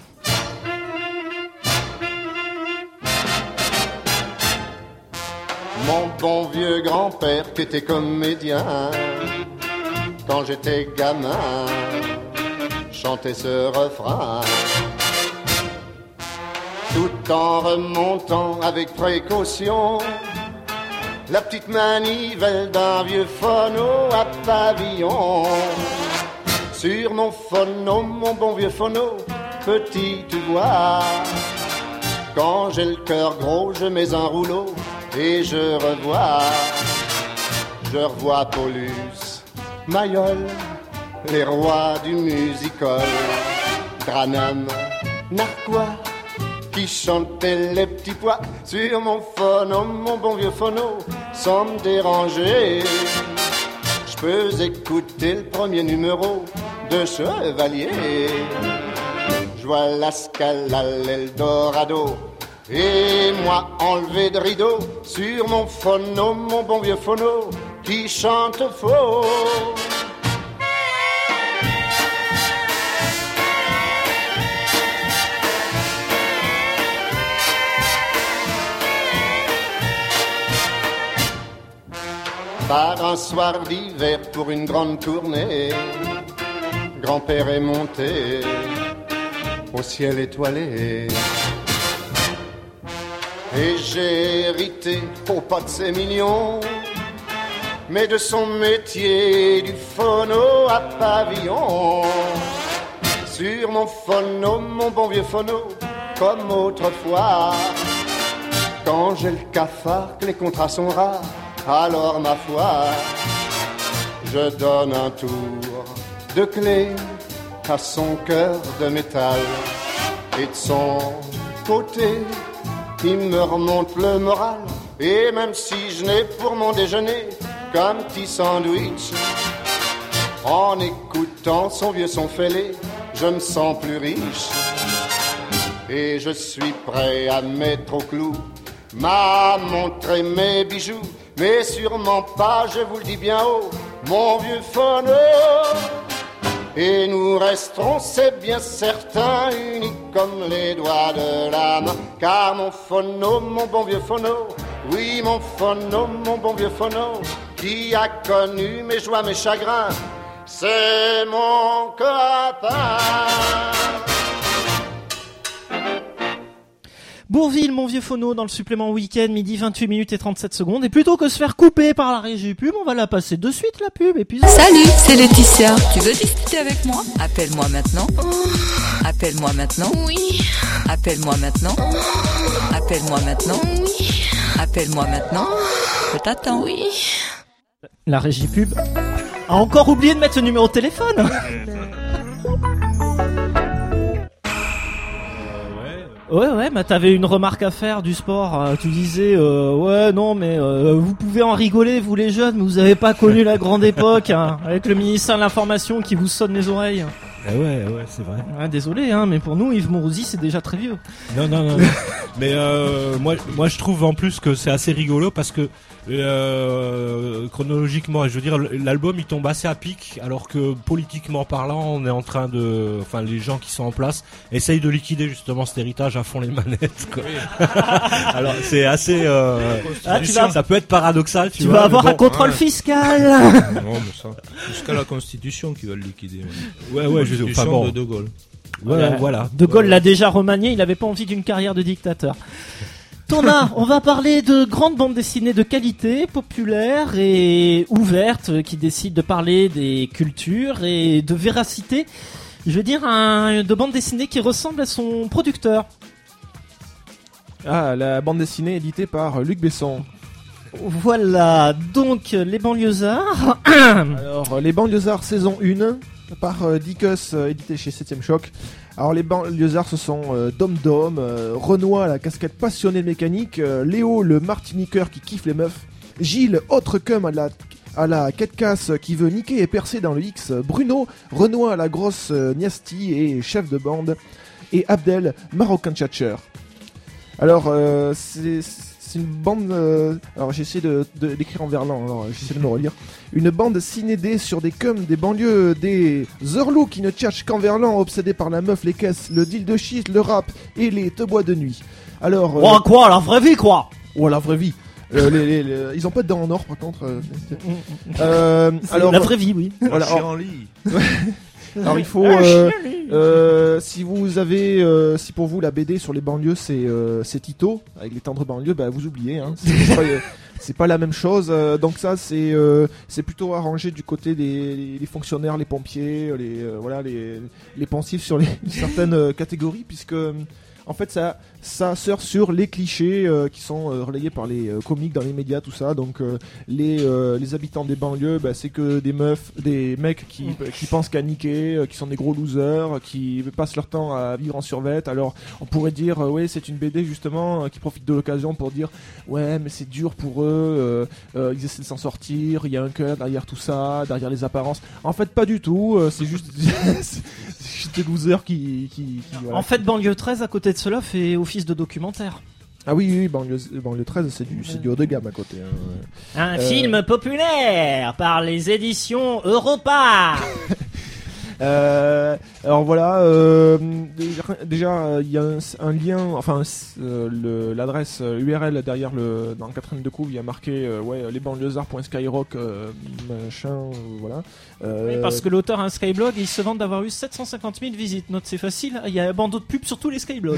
Mon bon vieux grand-père qui était comédien, quand j'étais gamin, chantait ce refrain. Tout en remontant avec précaution la petite manivelle d'un vieux phono à pavillon. Sur mon phono, mon bon vieux phono, petit tu vois, quand j'ai le cœur gros, je mets un rouleau et je revois, je revois Paulus, Mayol, les rois du musical, Tranham, Narquois, qui chantaient les petits pois sur mon phono, mon bon vieux phono, sans me déranger. Je peux écouter le premier numéro de Chevalier. Je vois la Scala, l'Eldorado, et moi enlevé de rideau sur mon phono, mon bon vieux phono, qui chante faux. Par un soir d'hiver pour une grande tournée, grand-père est monté au ciel étoilé. Et j'ai hérité, oh pas de ses millions, mais de son métier du phono à pavillon. Sur mon phono, mon bon vieux phono, comme autrefois, quand j'ai le cafard, que les contrats sont rares, alors ma foi, je donne un tour de clé à son cœur de métal. Et de son côté, il me remonte le moral. Et même si je n'ai pour mon déjeuner qu'un petit sandwich, en écoutant son vieux son fêlé, je me sens plus riche. Et je suis prêt à mettre au clou m'a montré mes bijoux, mais sûrement pas, je vous le dis bien haut, mon vieux phono. Et nous resterons, c'est bien certain, unis comme les doigts de la main. Car mon phono, mon bon vieux phono, oui mon phono, mon bon vieux phono, qui a connu mes joies, mes chagrins, c'est mon copain. Bourville, mon vieux phono, dans le supplément week-end, midi vingt-huit minutes et trente-sept secondes. Et plutôt que se faire couper par la régie pub, on va la passer de suite, la pub, et puis... Salut, c'est Laetitia. Tu veux discuter avec moi? Appelle-moi maintenant. Appelle-moi maintenant. Oui. Appelle-moi maintenant. Appelle-moi maintenant. Oui. Appelle-moi maintenant. Je t'attends. Oui. La régie pub a encore oublié de mettre ce numéro de téléphone. Ouais, ouais, bah t'avais une remarque à faire du sport. Euh, tu disais, euh, ouais, non, mais euh, vous pouvez en rigoler, vous les jeunes, mais vous avez pas connu la grande époque, hein, avec le ministère de l'Information qui vous sonne les oreilles. Eh ouais, ouais, c'est vrai. Ah, désolé, hein, mais pour nous, Yves Morosi, c'est déjà très vieux. Non, non, non. non. Mais euh, moi, moi, je trouve en plus que c'est assez rigolo parce que euh, chronologiquement, je veux dire, l'album il tombe assez à pic, alors que politiquement parlant, on est en train de, enfin, les gens qui sont en place essayent de liquider justement cet héritage à fond les manettes. Quoi. Oui. Alors c'est assez, euh, ah, tu vas... ça peut être paradoxal. Tu, tu vois, vas avoir bon, un contrôle ouais. fiscal. Non, mais ça, jusqu'à la Constitution qui va le liquider. Ouais, ouais, je Constitution enfin, bon. de De Gaulle. Voilà, voilà. voilà. De Gaulle l'a déjà remanié, il avait pas envie d'une carrière de dictateur. Thomas, on va parler de grandes bandes dessinées de qualité, populaires et ouvertes, qui décident de parler des cultures et de véracité. Je veux dire, un, de bandes dessinées qui ressemble à son producteur. Ah, la bande dessinée éditée par Luc Besson. Voilà, donc les banlieusards. Alors, les banlieusards saison un par euh, Dicus, euh, édité chez septième Choc. Alors, les banlieusards, ce sont euh, Dom Dom, euh, Renoir, la casquette passionnée de mécanique, euh, Léo, le martiniqueur qui kiffe les meufs, Gilles, autre cum à la, à la quête casse qui veut niquer et percer dans le X, Bruno, Renoir, la grosse euh, niasti et chef de bande, et Abdel, marocain tchatcheur. Alors, euh, c'est... C'est une bande. Euh, alors j'ai essayé de, de, d'écrire en verlan, alors j'essaie de me relire. Une bande cinédée sur des cums des banlieues, des Zerlous qui ne tchatchent qu'en verlan, obsédés par la meuf, les caisses, le deal de shit, le rap et les te bois de nuit. Alors. Euh, oh quoi, la vraie vie quoi. Oh la vraie vie. Euh, les, les, les, ils ont pas de dents en or par contre. Euh, euh, alors la vraie vie, oui. Voilà. Alors, en lit. Alors il faut, euh, euh, si vous avez, euh, si pour vous la B D sur les banlieues c'est euh, c'est Tito avec les tendres banlieues, bah vous oubliez, hein, c'est, pas, c'est pas la même chose. Euh, donc ça c'est euh, c'est plutôt arrangé du côté des les fonctionnaires, les pompiers, les euh, voilà les les pensifs sur les certaines euh, catégories puisque en fait ça ça sort sur les clichés euh, qui sont euh, relayés par les euh, comiques dans les médias, tout ça. Donc euh, les euh, les habitants des banlieues, bah, c'est que des meufs, des mecs qui mmh. qui pensent qu'à niquer, euh, qui sont des gros losers, qui passent leur temps à vivre en survêt. Alors on pourrait dire euh, ouais c'est une B D justement euh, qui profite de l'occasion pour dire ouais mais c'est dur pour eux, euh, euh, ils essaient de s'en sortir, il y a un cœur derrière tout ça, derrière les apparences. En fait pas du tout, euh, c'est juste c'est juste des losers qui qui, qui voilà. En fait banlieue treize à côté de cela fait office de documentaire. Ah oui, oui, banlieue, banlieue treize, c'est du, c'est du haut de gamme à côté. Hein. Un euh... film populaire par les éditions Europa. euh, alors voilà, euh, déjà il y a un, un lien, enfin euh, le, l'adresse U R L derrière le dans le quatre-vingt-deux coups, il y a marqué euh, ouais les banlieusards point skyrock euh, machin, euh, voilà. Euh... Oui, parce que l'auteur a un Skyblog et il se vante d'avoir eu sept cent cinquante mille visites. Note, c'est facile, il y a un bandeau de pub sur tous les Skyblogs.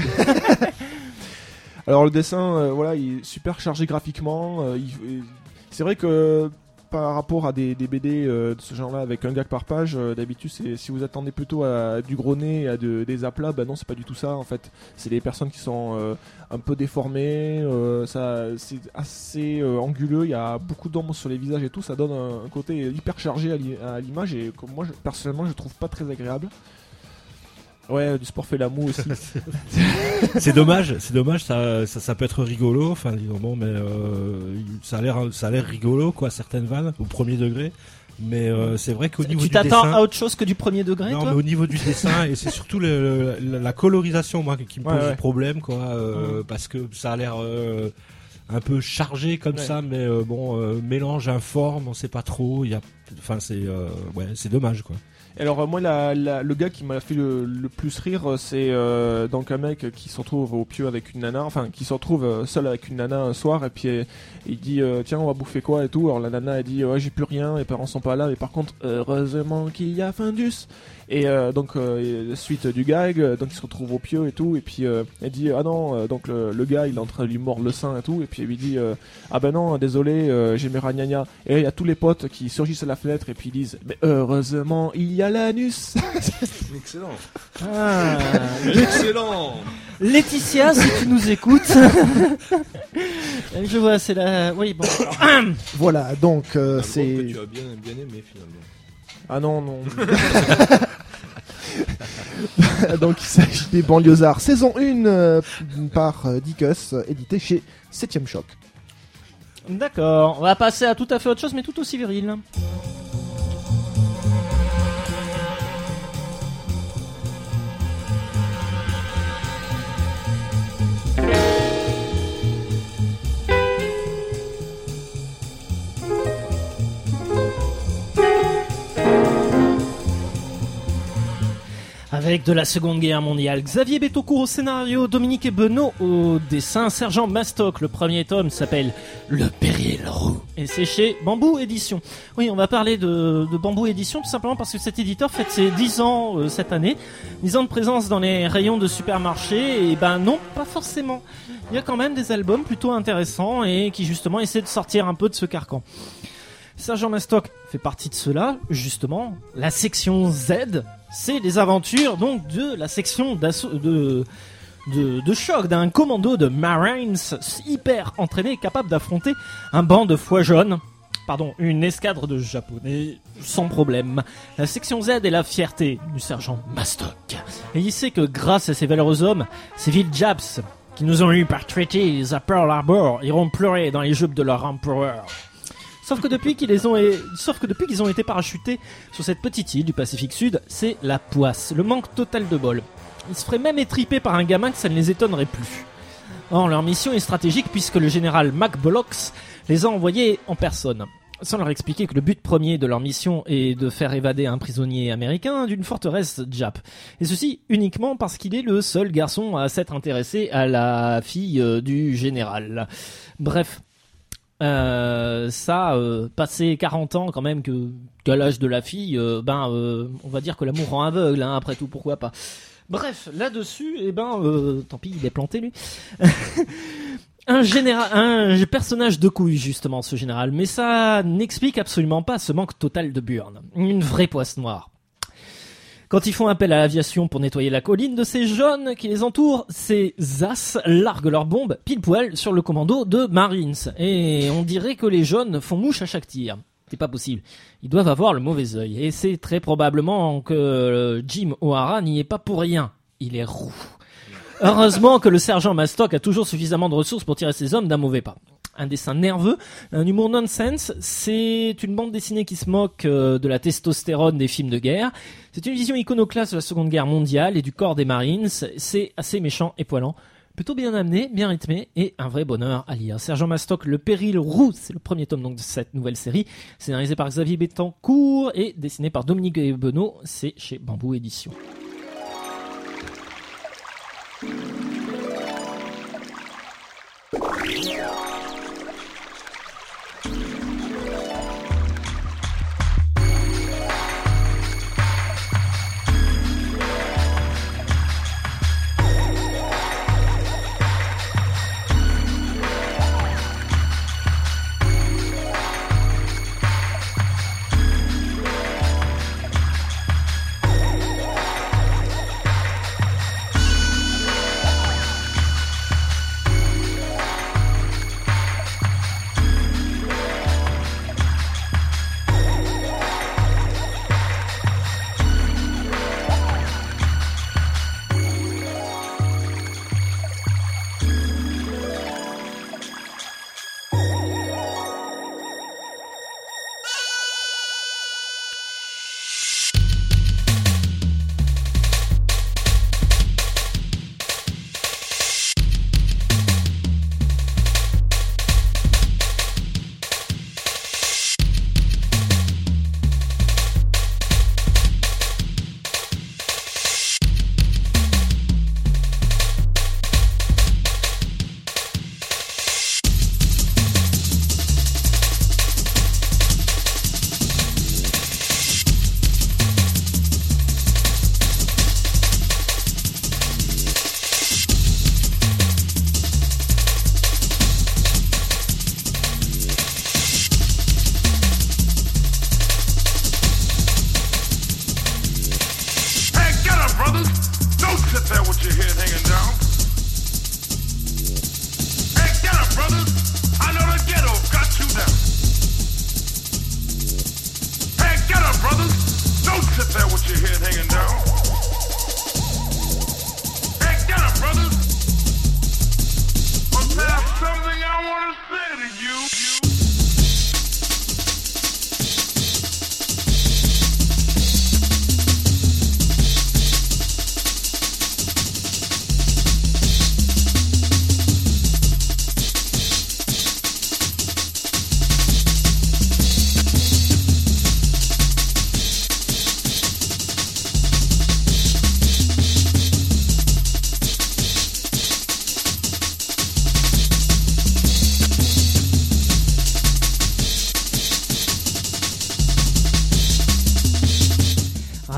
Alors le dessin, euh, voilà, il est super chargé graphiquement. Euh, il, c'est vrai que par rapport à des, des B D euh, de ce genre-là avec un gag par page, euh, d'habitude, c'est, si vous attendez plutôt à du gros nez, à de, des aplats, bah non, c'est pas du tout ça. En fait, c'est des personnes qui sont euh, un peu déformées. Euh, ça, c'est assez euh, anguleux. Il y a beaucoup d'ombre sur les visages et tout. Ça donne un, un côté hyper chargé à, li, à l'image et comme moi, je, personnellement, je trouve pas très agréable. Ouais, du sport fait l'amour aussi. C'est dommage, c'est dommage, ça, ça, ça peut être rigolo, enfin, disons bon, mais euh, ça a l'air, ça a l'air rigolo, quoi, certaines vannes, au premier degré. Mais euh, c'est vrai qu'au niveau tu du dessin... Tu t'attends à autre chose que du premier degré, non, toi mais au niveau du dessin, et c'est surtout le, le, la colorisation, moi, qui me pose ouais, ouais. problème, quoi, euh, mmh. parce que ça a l'air... Euh, un peu chargé comme ouais. ça, mais euh, bon, euh, mélange informe, on sait pas trop, il y a... Enfin, c'est... Euh, ouais, c'est dommage, quoi. Alors euh, moi la, la, le gars qui m'a fait le, le plus rire c'est euh, donc un mec qui se retrouve au pieu avec une nana, enfin qui se retrouve euh, seul avec une nana un soir et puis euh, il dit euh, tiens on va bouffer quoi et tout. Alors la nana elle dit ouais j'ai plus rien, les parents sont pas là mais par contre heureusement qu'il y a Findus. Et euh, donc euh, suite du gag, donc il se retrouve au pieu et tout et puis euh, elle dit ah non euh, donc le, le gars il est en train de lui mordre le sein et tout et puis il lui dit euh, ah ben non désolé euh, j'ai mes ragnagnas. Et là il y a tous les potes qui surgissent à la fenêtre et puis ils disent mais heureusement il y a l'anus. Excellent. Ah, excellent. Laetitia, si tu nous écoutes. Je vois, c'est la. Oui, bon. Voilà, donc euh, c'est. Que tu as bien, bien aimé finalement. Ah non, non. Donc il s'agit des banlieusards saison un euh, par euh, Dicus, euh, édité chez septième Choc. D'accord, on va passer à tout à fait autre chose, mais tout aussi viril. direct de la Seconde Guerre mondiale. Xavier Betaucourt au scénario, Dominique Ebenot au dessin, Sergent Mastock. Le premier tome s'appelle Le Péril Roux et c'est chez Bambou Édition. Oui, on va parler de, de Bambou Édition tout simplement parce que cet éditeur fête ses dix ans euh, cette année. dix ans de présence dans les rayons de supermarché et ben non, pas forcément. Il y a quand même des albums plutôt intéressants et qui justement essaient de sortir un peu de ce carcan. Sergent Mastock fait partie de cela, justement. La section Z, c'est les aventures donc de la section d'assaut de, de, de choc d'un commando de Marines hyper entraîné, capable d'affronter un banc de foie jaune. Pardon, une escadre de japonais sans problème. La section Z est la fierté du sergent Mastock. Et il sait que grâce à ces valeureux hommes, ces villes Japs qui nous ont eu par traité à Pearl Harbor iront pleurer dans les jupes de leur empereur. Sauf que depuis qu'ils les ont, sauf que depuis qu'ils ont été parachutés sur cette petite île du Pacifique Sud, c'est la poisse, le manque total de bol. Ils se feraient même étriper par un gamin que ça ne les étonnerait plus. Or, leur mission est stratégique puisque le général Mac Bollocks les a envoyés en personne. Sans leur expliquer que le but premier de leur mission est de faire évader un prisonnier américain d'une forteresse Jap. Et ceci uniquement parce qu'il est le seul garçon à s'être intéressé à la fille euh, du général. Bref. Euh, ça, euh, passé quarante ans quand même que qu'à l'âge de la fille, euh, ben, euh, on va dire que l'amour rend aveugle, hein, après tout, pourquoi pas. Bref, là-dessus, eh ben, euh, tant pis, il est planté lui. un général, un personnage de couille justement, ce général, mais ça n'explique absolument pas ce manque total de burn. Une vraie poisse noire. Quand ils font appel à l'aviation pour nettoyer la colline de ces jeunes qui les entourent, ces as larguent leurs bombes pile poil sur le commando de Marines. Et on dirait que les jeunes font mouche à chaque tir. C'est pas possible. Ils doivent avoir le mauvais œil. Et c'est très probablement que Jim O'Hara n'y est pas pour rien. Il est roux. Heureusement que le sergent Mastock a toujours suffisamment de ressources pour tirer ses hommes d'un mauvais pas. Un dessin nerveux, un humour nonsense, c'est une bande dessinée qui se moque de la testostérone des films de guerre. C'est une vision iconoclaste de la Seconde Guerre mondiale et du corps des Marines. C'est assez méchant et poilant. Plutôt bien amené, bien rythmé et un vrai bonheur à lire. Sergent Mastock, Le Péril Roux, c'est le premier tome donc de cette nouvelle série. Scénarisé par Xavier Betaucourt et dessiné par Dominique Ebenot. C'est chez Bambou Édition.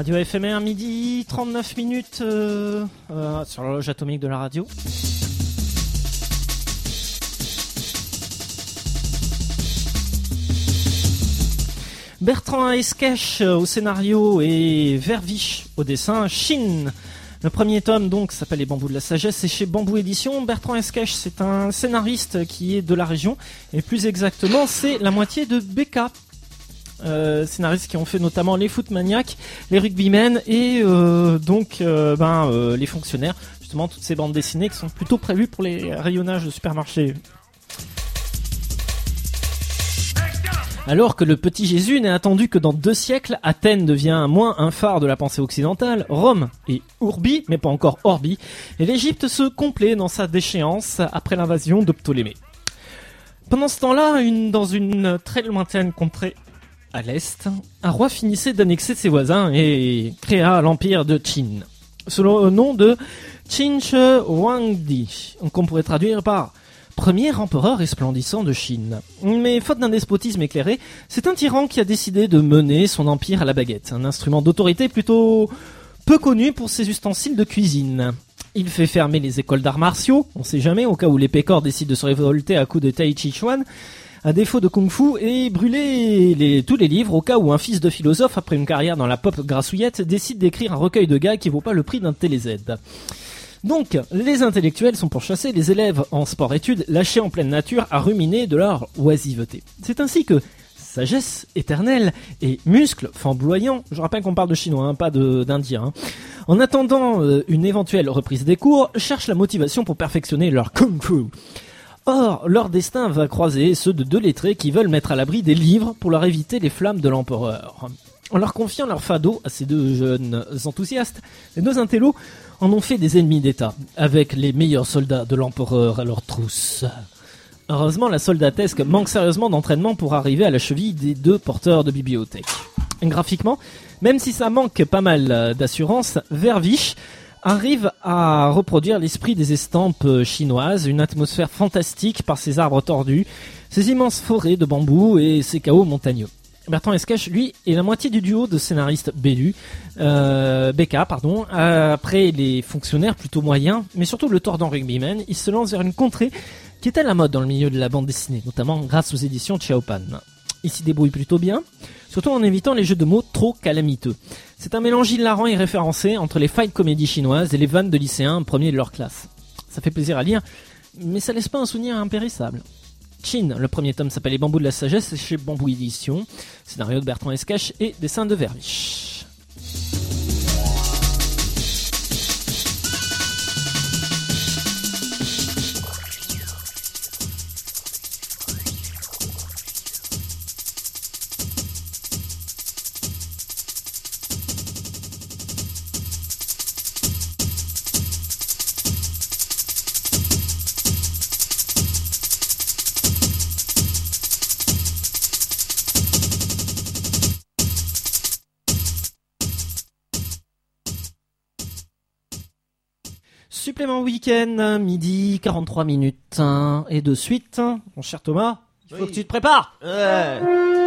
Radio F M R, midi trente-neuf minutes euh, euh, sur l'horloge atomique de la radio. Bertrand Esquèche au scénario et Verviche au dessin. Chine. Le premier tome donc s'appelle Les Bambous de la Sagesse, c'est chez Bambou Édition. Bertrand Esquèche, c'est un scénariste qui est de la région, et plus exactement c'est la moitié de B K. Euh, scénaristes qui ont fait notamment les Footmaniacs, les Rugbymen et euh, donc euh, ben, euh, les Fonctionnaires, justement toutes ces bandes dessinées qui sont plutôt prévues pour les rayonnages de supermarchés. Alors que le petit Jésus n'est attendu que dans deux siècles, Athènes devient moins un phare de la pensée occidentale, Rome est Urbi, mais pas encore Orbi, et l'Égypte se complaît dans sa déchéance après l'invasion de Ptolémée. Pendant ce temps-là, une, dans une très lointaine contrée à l'est, un roi finissait d'annexer ses voisins et créa l'empire de Qin, selon le nom de Qin Shi Huangdi, qu'on pourrait traduire par premier empereur resplendissant de Chine. Mais faute d'un despotisme éclairé, c'est un tyran qui a décidé de mener son empire à la baguette, un instrument d'autorité plutôt peu connu pour ses ustensiles de cuisine. Il fait fermer les écoles d'arts martiaux, on sait jamais, au cas où les pécores décident de se révolter à coups de Tai Chi Chuan, à défaut de kung-fu, et brûler les, tous les livres au cas où un fils de philosophe, après une carrière dans la pop grassouillette, décide d'écrire un recueil de gags qui vaut pas le prix d'un Télé-Z. Donc, les intellectuels sont pourchassés, les élèves en sport-études lâchés en pleine nature à ruminer de leur oisiveté. C'est ainsi que sagesse éternelle et muscles flamboyants, je rappelle qu'on parle de chinois, hein, pas de, d'indien, hein, en attendant euh, une éventuelle reprise des cours, cherchent la motivation pour perfectionner leur kung-fu. Or, leur destin va croiser ceux de deux lettrés qui veulent mettre à l'abri des livres pour leur éviter les flammes de l'empereur. En leur confiant leur fardeau à ces deux jeunes enthousiastes, les deux intellos en ont fait des ennemis d'État, avec les meilleurs soldats de l'empereur à leur trousse. Heureusement, la soldatesque manque sérieusement d'entraînement pour arriver à la cheville des deux porteurs de bibliothèque. Graphiquement, même si ça manque pas mal d'assurance, Verviche arrive à reproduire l'esprit des estampes chinoises, une atmosphère fantastique par ses arbres tordus, ses immenses forêts de bambou et ses chaos montagneux. Bertrand Esquèche, lui, est la moitié du duo de scénaristes Bélu, euh, B K, pardon. Après les Fonctionnaires plutôt moyens, mais surtout le tordant Rugbyman, il se lance vers une contrée qui est à la mode dans le milieu de la bande dessinée, notamment grâce aux éditions Xiaopan. Il s'y débrouille plutôt bien, surtout en évitant les jeux de mots trop calamiteux. C'est un mélange hilarant et référencé entre les fight comédies chinoises et les vannes de lycéens premiers de leur classe. Ça fait plaisir à lire, mais ça laisse pas un souvenir impérissable. Qin, le premier tome s'appelle Les Bambous de la Sagesse, c'est chez Bambou Édition, scénario de Bertrand Esquèche et dessin de Verviche. Supplément week-end, midi quarante-trois minutes, hein, et de suite, mon cher Thomas, il faut oui. que tu te prépares. Ouais.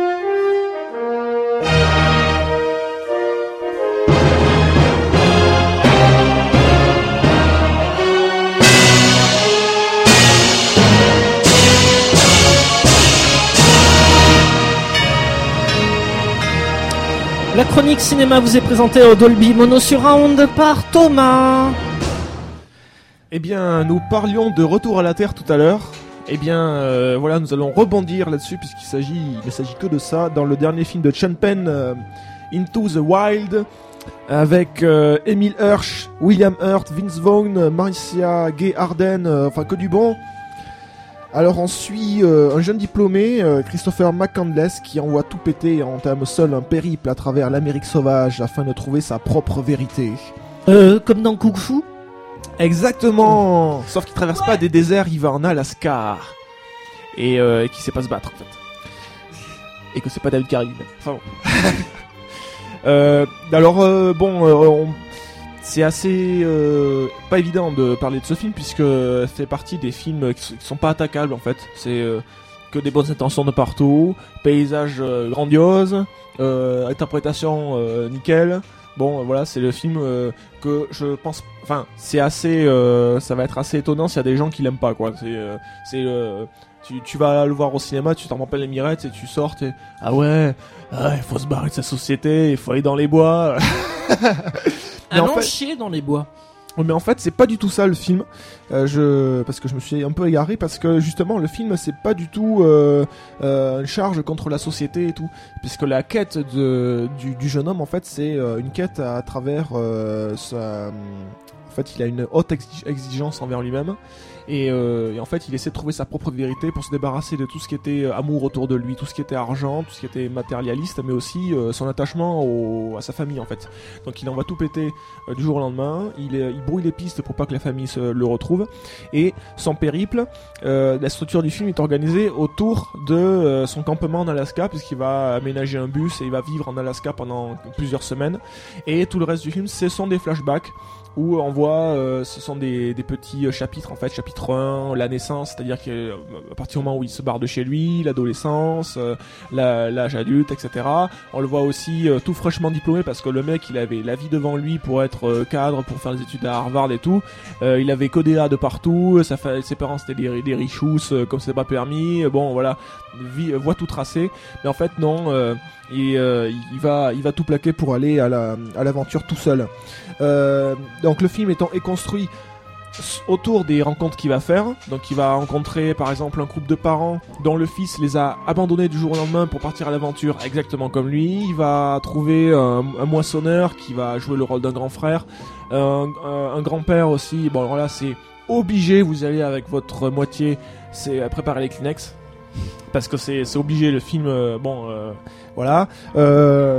La chronique cinéma vous est présentée au Dolby Mono Surround par Thomas. Eh bien, nous parlions de Retour à la Terre tout à l'heure. Eh bien, euh, voilà, nous allons rebondir là-dessus puisqu'il s'agit, il ne s'agit que de ça dans le dernier film de Sean Penn, euh, Into the Wild, avec euh, Emile Hirsch, William Hurt, Vince Vaughn, Marcia Gay Harden, euh, enfin que du bon. Alors on suit euh, un jeune diplômé, euh, Christopher McCandless, qui envoie tout péter et entame seul un périple à travers l'Amérique sauvage afin de trouver sa propre vérité. Euh, comme dans Kung Fu. Exactement. Mmh. Sauf qu'il traverse ouais. pas des déserts, il va en Alaska. Et euh, qui sait pas se battre en fait. Et que c'est pas David Carradine. Enfin bon. euh, alors euh, bon, euh, on... c'est assez euh, pas évident de parler de ce film puisque ça fait partie des films qui sont pas attaquables en fait. C'est euh, que des bonnes intentions de partout, paysages euh, grandioses, euh, interprétation euh, nickel. Bon, euh, voilà, c'est le film euh, que je pense, enfin, c'est assez, euh, ça va être assez étonnant s'il y a des gens qui l'aiment pas, quoi. C'est, euh, c'est, euh, tu, tu vas le voir au cinéma, tu t'en prends plein les mirettes et tu sors, t'es, ah ouais, ah, il faut se barrer de sa société, il faut aller dans les bois. Allons en fait, chier dans les bois. mais en fait, c'est pas du tout ça le film. Euh, je, parce que je me suis un peu égaré parce que justement le film c'est pas du tout euh, euh, une charge contre la société et tout, puisque la quête de, du, du jeune homme en fait c'est euh, une quête à travers euh, sa, en fait il a une haute exig- exigence envers lui-même. Et, euh, et en fait il essaie de trouver sa propre vérité pour se débarrasser de tout ce qui était amour autour de lui, tout ce qui était argent, tout ce qui était matérialiste, mais aussi euh, son attachement au, à sa famille en fait. Donc il en va tout péter euh, du jour au lendemain, il, est, il brouille les pistes pour pas que la famille se, le retrouve, et son périple, euh, la structure du film est organisée autour de euh, son campement en Alaska, puisqu'il va aménager un bus et il va vivre en Alaska pendant plusieurs semaines, et tout le reste du film ce sont des flashbacks où on voit, euh, ce sont des, des petits chapitres en fait, chapitre un, la naissance, c'est-à-dire qu'à partir du moment où il se barre de chez lui, l'adolescence, euh, la, l'âge adulte, et cetera. On le voit aussi euh, tout fraîchement diplômé parce que le mec il avait la vie devant lui pour être euh, cadre, pour faire des études à Harvard et tout. Euh, il avait codé A de partout, sa fa- ses parents c'était des, des richous euh, comme c'est pas permis. Bon voilà, vie, euh, voie tout tracée. Mais en fait non, euh, il, euh, il va il va tout plaquer pour aller à la à l'aventure tout seul. Euh, donc le film étant est construit autour des rencontres qu'il va faire. Donc il va rencontrer par exemple un couple de parents dont le fils les a abandonnés du jour au lendemain pour partir à l'aventure exactement comme lui. Il va trouver un, un moissonneur qui va jouer le rôle d'un grand frère, un, un, un grand-père aussi. Bon alors là c'est obligé, vous allez avec votre moitié, c'est préparer les Kleenex parce que c'est, c'est obligé le film. Euh, bon euh, voilà. Euh,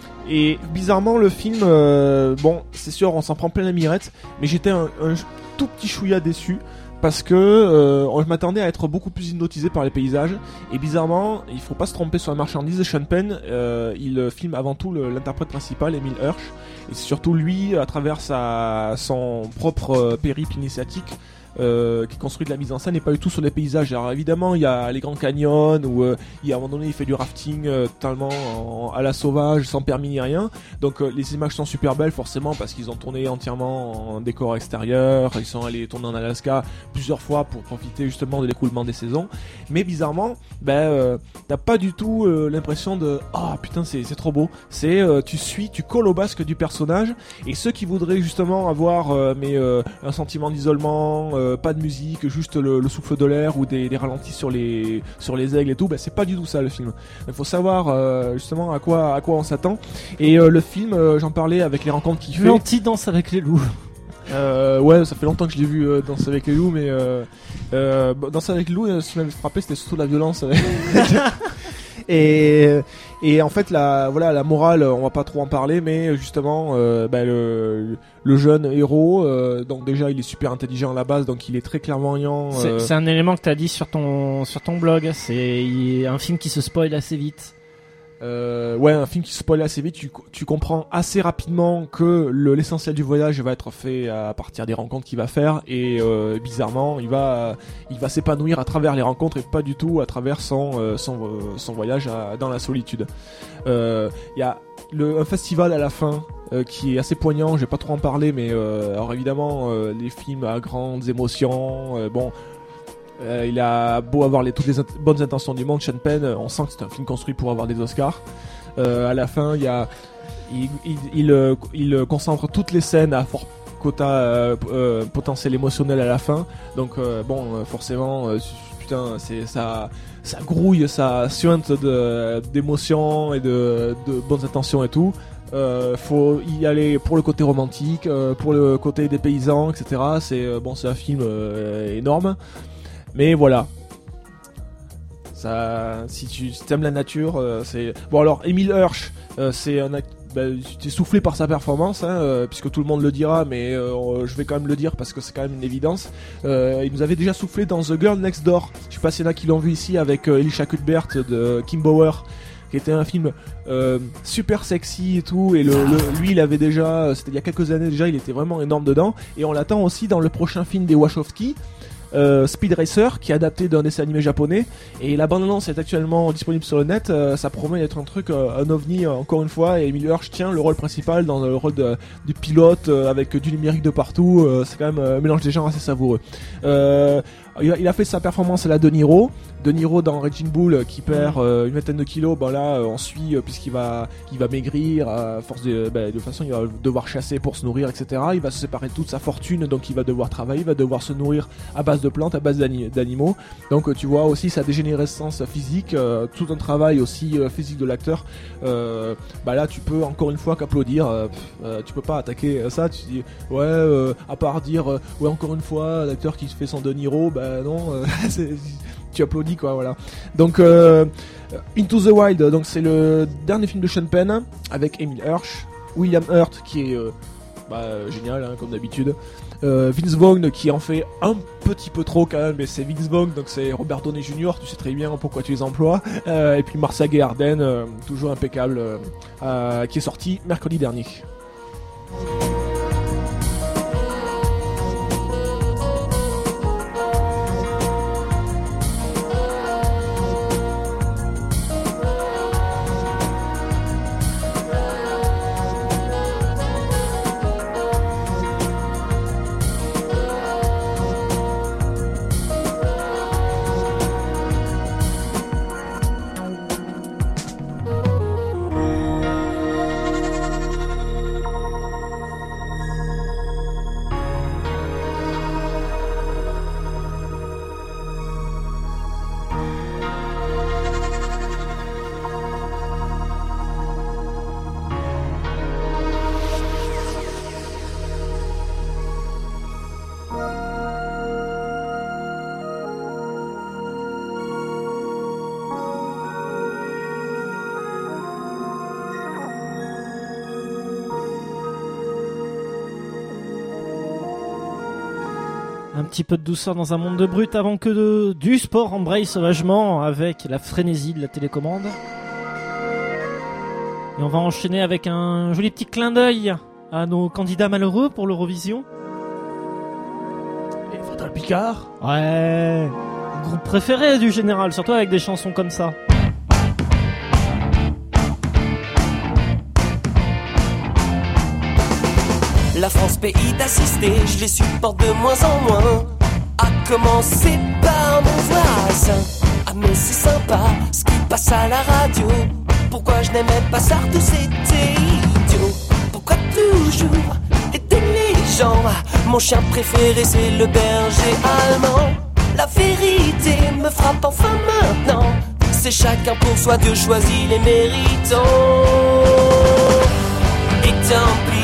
Et bizarrement le film, euh, bon c'est sûr on s'en prend plein la mirette, mais j'étais un, un tout petit chouïa déçu parce que euh, je m'attendais à être beaucoup plus hypnotisé par les paysages, et bizarrement il faut pas se tromper sur la marchandise. Sean Penn euh, il filme avant tout le, l'interprète principal Emile Hirsch, et c'est surtout lui à travers sa, son propre périple initiatique Euh, qui construit de la mise en scène et pas du tout sur les paysages. Alors évidemment il y a les grands canyons où euh, il, à un moment donné il fait du rafting euh, totalement en, à la sauvage sans permis ni rien, donc euh, les images sont super belles forcément parce qu'ils ont tourné entièrement en décor extérieur, ils sont allés tourner en Alaska plusieurs fois pour profiter justement de l'écoulement des saisons, mais bizarrement ben euh, t'as pas du tout euh, l'impression de ah oh, putain c'est, c'est trop beau, c'est euh, tu suis, tu colles au basque du personnage, et ceux qui voudraient justement avoir euh, mais euh, un sentiment d'isolement, euh, pas de musique, juste le, le souffle de l'air ou des, des ralentis sur les sur les aigles et tout, bah c'est pas du tout ça le film. Il faut savoir euh, justement à quoi à quoi on s'attend. Et euh, le film, euh, j'en parlais avec les rencontres qu'il fait. L'anti danse avec les loups. Euh, ouais, ça fait longtemps que je l'ai vu euh, Danser avec les loups, mais euh, euh, Danser avec les loups, euh, ce qui m'avait frappé, c'était surtout la violence. Et, et en fait la voilà la morale, on va pas trop en parler, mais justement euh, bah, le, le jeune héros, euh, donc déjà il est super intelligent à la base, donc il est très clairvoyant. C'est, euh... c'est un élément que t'as dit sur ton sur ton blog. C'est un film qui se spoil assez vite. Euh, ouais, un film qui spoil assez vite. Tu, tu comprends assez rapidement que le, l'essentiel du voyage va être fait à partir des rencontres qu'il va faire, et euh, bizarrement, il va, il va s'épanouir à travers les rencontres et pas du tout à travers son, euh, son, euh, son voyage à, dans la solitude. Il euh, y a le, un festival à la fin euh, qui est assez poignant. Je vais pas trop en parler, mais euh, alors évidemment, euh, les films à grandes émotions, euh, bon. Euh, il a beau avoir les, toutes les int- bonnes intentions du monde, Sean Penn, on sent que c'est un film construit pour avoir des Oscars. Euh, à la fin, il y a, il, il, il, euh, il concentre toutes les scènes à fort quota euh, euh, potentiel émotionnel à la fin. Donc euh, bon, euh, forcément, euh, putain, c'est ça, ça grouille, ça suinte de, d'émotions et de, de bonnes intentions et tout. Euh, faut y aller pour le côté romantique, euh, pour le côté des paysans, et cetera. C'est euh, bon, c'est un film euh, énorme. Mais voilà, ça, si tu si t'aimes la nature, euh, c'est bon. Alors, Emile Hirsch, euh, c'est un act... bah, t'es soufflé par sa performance, hein, euh, puisque tout le monde le dira, mais euh, je vais quand même le dire parce que c'est quand même une évidence. Euh, il nous avait déjà soufflé dans The Girl Next Door. Je sais pas s'il y en a qui l'ont vu ici avec euh, Elisha Cuthbert de Kim Bauer, qui était un film euh, super sexy et tout, et le, le, lui il avait déjà, c'était il y a quelques années déjà, il était vraiment énorme dedans, et on l'attend aussi dans le prochain film des Wachowski. euh, Speed Racer, qui est adapté d'un dessin animé japonais. Et la bande-annonce est actuellement disponible sur le net. Euh, ça promet d'être un truc, euh, un ovni euh, encore une fois. Et Emile Hirsch tient le rôle principal dans le rôle de, du pilote euh, avec du numérique de partout. Euh, c'est quand même euh, un mélange des genres assez savoureux. Euh, il, a, il a fait sa performance à la De Niro. De Niro dans Raging Bull qui perd euh, une vingtaine de kilos. Ben là, euh, on suit euh, puisqu'il va, il va maigrir. À force de, ben, de toute façon, il va devoir chasser pour se nourrir, et cetera. Il va se séparer de toute sa fortune, donc il va devoir travailler, il va devoir se nourrir à base de plantes, à base d'ani- d'animaux. Donc tu vois aussi sa dégénérescence physique, euh, tout un travail aussi euh, physique de l'acteur. Euh, bah là, tu peux encore une fois qu'applaudir. Euh, euh, tu peux pas attaquer ça. Tu dis ouais, euh, à part dire euh, ouais encore une fois l'acteur qui fait son De Niro, bah non. Euh, c'est, tu applaudis quoi, voilà. Donc euh, Into the Wild, donc c'est le dernier film de Sean Penn avec Emile Hirsch, William Hurt qui est euh, bah, génial hein, comme d'habitude, euh, Vince Vaughn qui en fait un petit peu trop quand même, mais c'est Vince Vaughn, donc c'est Robert Downey junior, tu sais très bien pourquoi tu les emploies, euh, et puis Marcia Gay Harden, euh, toujours impeccable, euh, euh, qui est sorti mercredi dernier. Un petit peu de douceur dans un monde de brut avant que de, du sport embraye sauvagement avec la frénésie de la télécommande. Et on va enchaîner avec un joli petit clin d'œil à nos candidats malheureux pour l'Eurovision. Et Fatal Picard. Ouais, groupe préféré du général, surtout avec des chansons comme ça. La France, pays d'assister, je les supporte de moins en moins. À commencer par mon voisin. Ah mais c'est sympa, ce qui passe à la radio. Pourquoi je n'aimais pas ça, tout c'était idiot. Pourquoi toujours aider les gens? Mon chien préféré c'est le berger allemand. La vérité me frappe enfin maintenant. C'est chacun pour soi, Dieu choisit les méritants. Et tant pis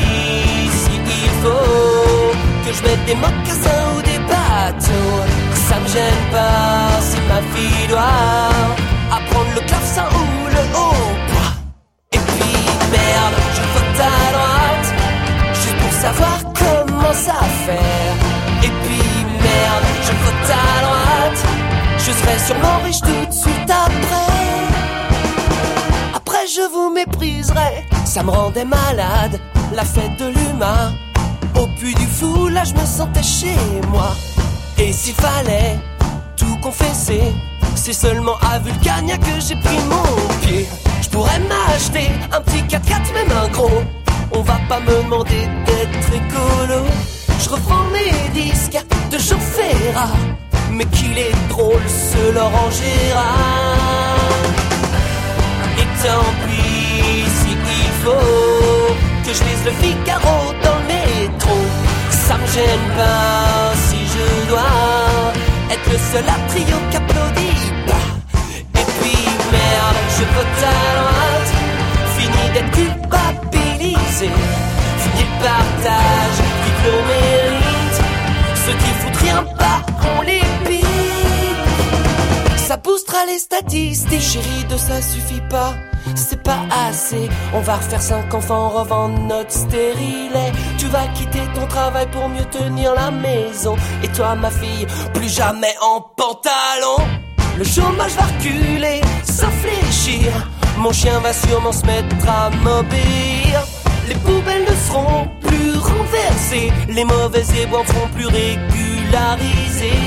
que je mette des mocassins ou des bateaux, ça me gêne pas si ma fille doit apprendre le clavecin ou le hautbois. Et puis merde, je vote à droite juste pour savoir comment ça faire. Et puis merde, je vote à droite, je serai sûrement riche tout de suite après. Après je vous mépriserai, ça me rendait malade, la fête de l'humain. Au puits du fou, là je me sentais chez moi. Et s'il fallait tout confesser, c'est seulement à Vulcania que j'ai pris mon pied. Je pourrais m'acheter un petit quatre-quatre, même un gros. On va pas me demander d'être écolo. Je revends mes disques de Jean Ferrat, mais qu'il est drôle ce Laurent Gérard. Et tant pis si il faut que je lise le Figaro dans le métro. Ça me gêne pas si je dois être le seul à trio qui applaudit pas. Et puis merde, je vote à droite, fini d'être culpabilisé. Fini le partage, vive le mérite. Ceux qui foutent rien pas, on les pique. Ça boostera les statistiques, chérie, de ça suffit pas. C'est pas assez, on va refaire cinq enfants, revendre notre stérilet. Tu vas quitter ton travail pour mieux tenir la maison. Et toi ma fille, plus jamais en pantalon. Le chômage va reculer, sans fléchir. Mon chien va sûrement se mettre à m'obéir. Les poubelles ne seront plus renversées, les mauvais éboueurs feront plus réguliers. polarisé.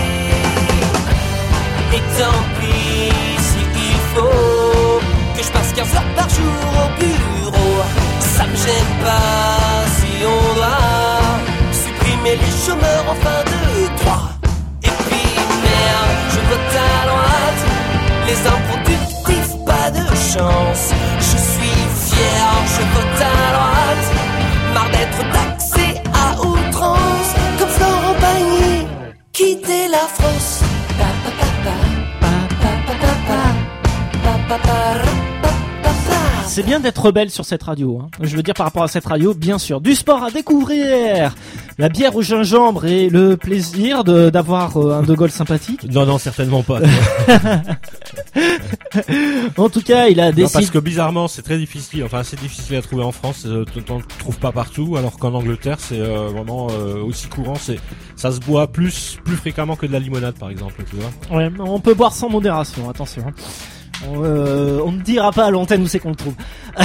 Et tant pis si il faut que je passe quinze heures par jour au bureau. Ça me gêne pas si on doit supprimer les chômeurs en fin de droit. Et puis merde, je vote à droite. Les improductifs, pas de chance. Je suis fier, je vote à droite. Marre d'être taxé à outrance. Comme Florent Pagny, quitter la France. Pa, pa, pa, pa, pa, pa, pa, pa, pa, pa, pa. C'est bien d'être rebelle sur cette radio, hein. Je veux dire par rapport à cette radio, bien sûr. Du sport à découvrir, la bière au gingembre et le plaisir de, d'avoir euh, un De Gaulle sympathique. Non, non, certainement pas. En tout cas, il a décidé... Non, parce que bizarrement, c'est très difficile, enfin c'est difficile à trouver en France, euh, t'en trouves pas partout, alors qu'en Angleterre, c'est euh, vraiment euh, aussi courant, c'est ça se boit plus plus fréquemment que de la limonade, par exemple, tu vois. Ouais, on peut boire sans modération, attention. On, euh, on ne dira pas à l'antenne où c'est qu'on le trouve.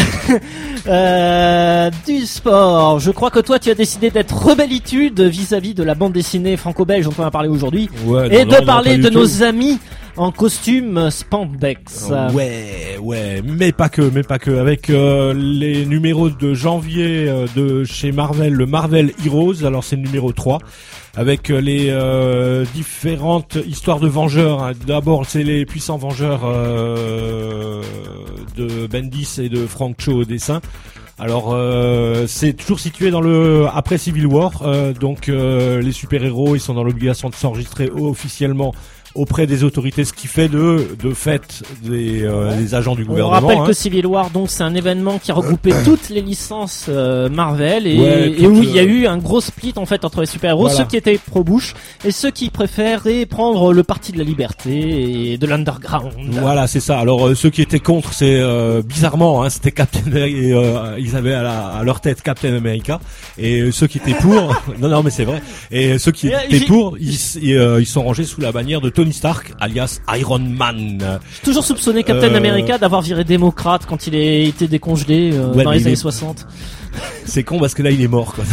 euh, du sport. Je crois que toi, tu as décidé d'être rebellitude vis-à-vis de la bande dessinée franco-belge dont on a parlé aujourd'hui, ouais, et non, de non, parler non, de tout. nos amis en costume spandex. Ouais, ouais, mais pas que, mais pas que. Avec euh, les numéros de janvier euh, de chez Marvel, le Marvel Heroes, alors c'est le numéro trois, avec euh, les euh, différentes histoires de Vengeurs. Hein. D'abord, c'est les puissants Vengeurs euh, de Bendis et de Frank Cho au dessin. Alors euh, c'est toujours situé dans le après Civil War, euh, donc euh, les super-héros ils sont dans l'obligation de s'enregistrer officiellement auprès des autorités, ce qui fait de de fait des, euh, des agents du On gouvernement. rappelle hein. que Civil War, donc, c'est un événement qui regroupait toutes les licences euh, Marvel et, Ouais, et où toutes, il y a euh, eu un gros split en fait entre les super-héros, Voilà. ceux qui étaient pro-Bush et ceux qui préféraient prendre le parti de la liberté et de l'underground. Voilà, c'est ça. Alors euh, ceux qui étaient contre, c'est euh, bizarrement, hein, c'était Captain America, et, euh, ils avaient à, la, à leur tête Captain America, et euh, ceux qui étaient pour, non non mais c'est vrai, et ceux qui Et, euh, étaient j'ai- pour, ils, ils, euh, ils sont rangés sous la bannière de Tony Stark, alias Iron Man. J'ai toujours soupçonné Captain Euh, America d'avoir viré démocrate quand il a été décongelé euh, Ouais, dans mais les il années est- soixante. C'est con parce que là il est mort quoi.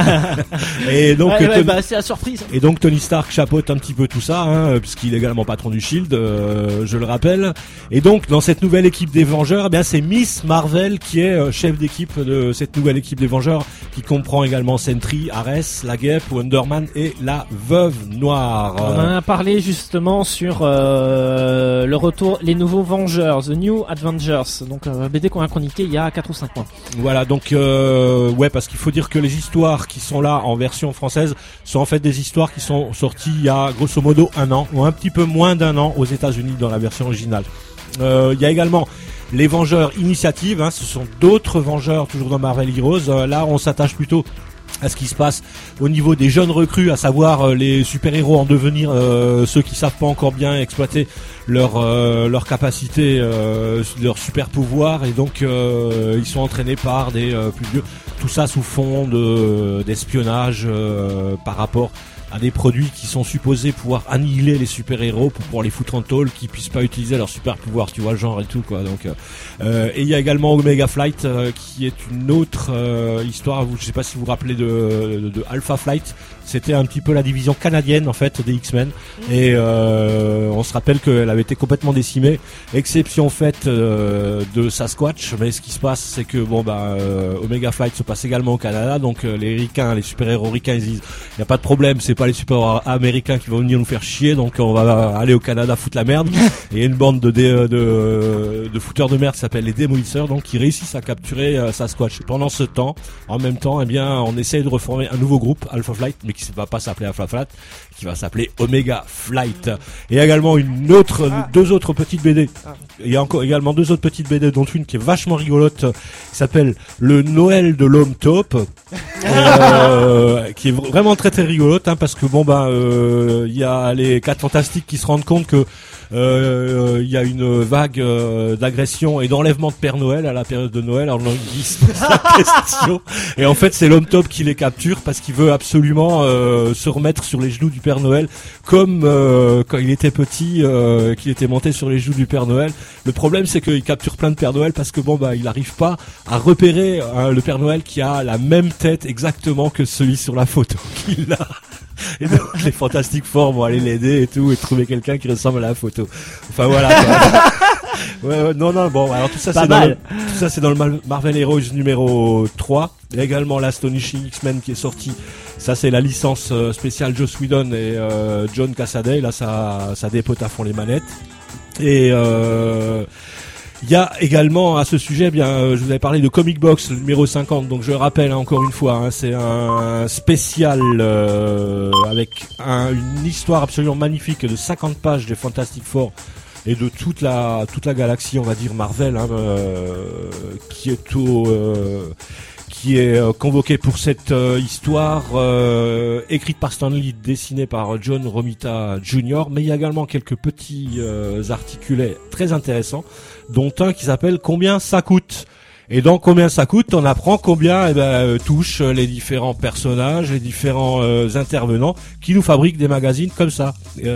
et donc ouais, ouais, Tony- bah, c'est la surprise. Et donc Tony Stark chapeaute un petit peu tout ça, hein, puisqu'il est également patron du Shield, euh, je le rappelle. Et donc dans cette nouvelle équipe des Vengeurs, eh bien c'est Miss Marvel qui est euh, chef d'équipe de cette nouvelle équipe des Vengeurs, qui comprend également Sentry, Ares, la Guêpe, Wonder Man et la Veuve Noire. On en a parlé justement sur euh, le retour, les nouveaux Vengeurs, The New Avengers, donc euh, B D qu'on a chroniqué il y a quatre ou cinq mois. Voilà, donc euh, ouais, parce qu'il faut dire que les histoires qui sont là en version française sont en fait des histoires qui sont sorties il y a grosso modo un an, ou un petit peu moins d'un an aux États-Unis dans la version originale. Euh, il y a également les Vengeurs Initiative, hein, ce sont d'autres Vengeurs toujours dans Marvel Heroes. Euh, là, on s'attache plutôt à ce qui se passe au niveau des jeunes recrues, à savoir euh, les super-héros en devenir, euh, ceux qui savent pas encore bien exploiter leur euh, leur capacité, euh, leur super pouvoir, et donc euh, ils sont entraînés par des euh, plus vieux. Tout ça sous fond de d'espionnage euh, par rapport à des produits qui sont supposés pouvoir annihiler les super-héros pour pouvoir les foutre en tôle, qui puissent pas utiliser leur super pouvoir, tu vois le genre et tout quoi. Donc euh, et il y a également Omega Flight euh, qui est une autre euh, histoire. Vous, je sais pas si vous vous rappelez de, de, de Alpha Flight. C'était un petit peu la division canadienne en fait des X-Men, et euh, on se rappelle qu'elle avait été complètement décimée, exception faite euh, de Sasquatch. Mais ce qui se passe, c'est que bon bah euh, Omega Flight se passe également au Canada, donc euh, les ricains, les super-héros ricains, ils disent il y a pas de problème, c'est pas les super-héros américains qui vont venir nous faire chier, donc on va aller au Canada foutre la merde. Et il y a une bande de dé, de, de fouteurs de merde qui s'appelle les Démolisseurs, donc qui réussissent à capturer euh, Sasquatch. Et pendant ce temps, en même temps, eh bien on essaye de reformer un nouveau groupe, Alpha Flight, mais qui va pas s'appeler Alpha Flight, qui va s'appeler Omega Flight. Et également une autre, Ah. deux autres petites B D. Il y a encore également deux autres petites B D, dont une qui est vachement rigolote, qui s'appelle Le Noël de l'homme taupe, euh, qui est vraiment très très rigolote, hein, parce que bon ben euh, il y a les quatre fantastiques qui se rendent compte que euh, il y a une vague euh, d'agression et d'enlèvement de Père Noël à la période de Noël. Alors ils se posent la question, et en fait c'est l'homme taupe qui les capture parce qu'il veut absolument euh, se remettre sur les genoux du Père Noël, comme euh, quand il était petit, euh, qu'il était monté sur les genoux du Père Noël. Le problème c'est qu'il capture plein de Père Noël parce que bon bah il n'arrive pas à repérer hein, le Père Noël qui a la même tête exactement que celui sur la photo qu'il a. Et donc, les Fantastic Four vont aller l'aider et tout, et trouver quelqu'un qui ressemble à la photo. Enfin voilà. Quoi. ouais, ouais, non, non, bon, alors tout ça, Pas c'est dans, mal. le, tout ça, c'est dans le Mar- Marvel Heroes numéro trois. Il y a également l'Astonishing X-Men qui est sorti. Ça, c'est la licence euh, spéciale Joss Whedon et euh, John Cassaday. Là, ça, ça dépote à fond les manettes. Et euh, il y a également à ce sujet, bien, euh, je vous avais parlé de Comic Box, le numéro cinquante. Donc je rappelle hein, encore une fois, hein, c'est un spécial euh, avec un, une histoire absolument magnifique de cinquante pages des Fantastic Four et de toute la toute la galaxie, on va dire Marvel, hein, euh, qui est au euh, qui est euh, convoqué pour cette euh, histoire euh, écrite par Stan Lee, dessinée par John Romita Junior Mais il y a également quelques petits euh, articulés très intéressants, dont un qui s'appelle Combien ça coûte. Et donc combien ça coûte, on apprend combien eh ben, euh, touchent les différents personnages, les différents euh, intervenants qui nous fabriquent des magazines comme ça.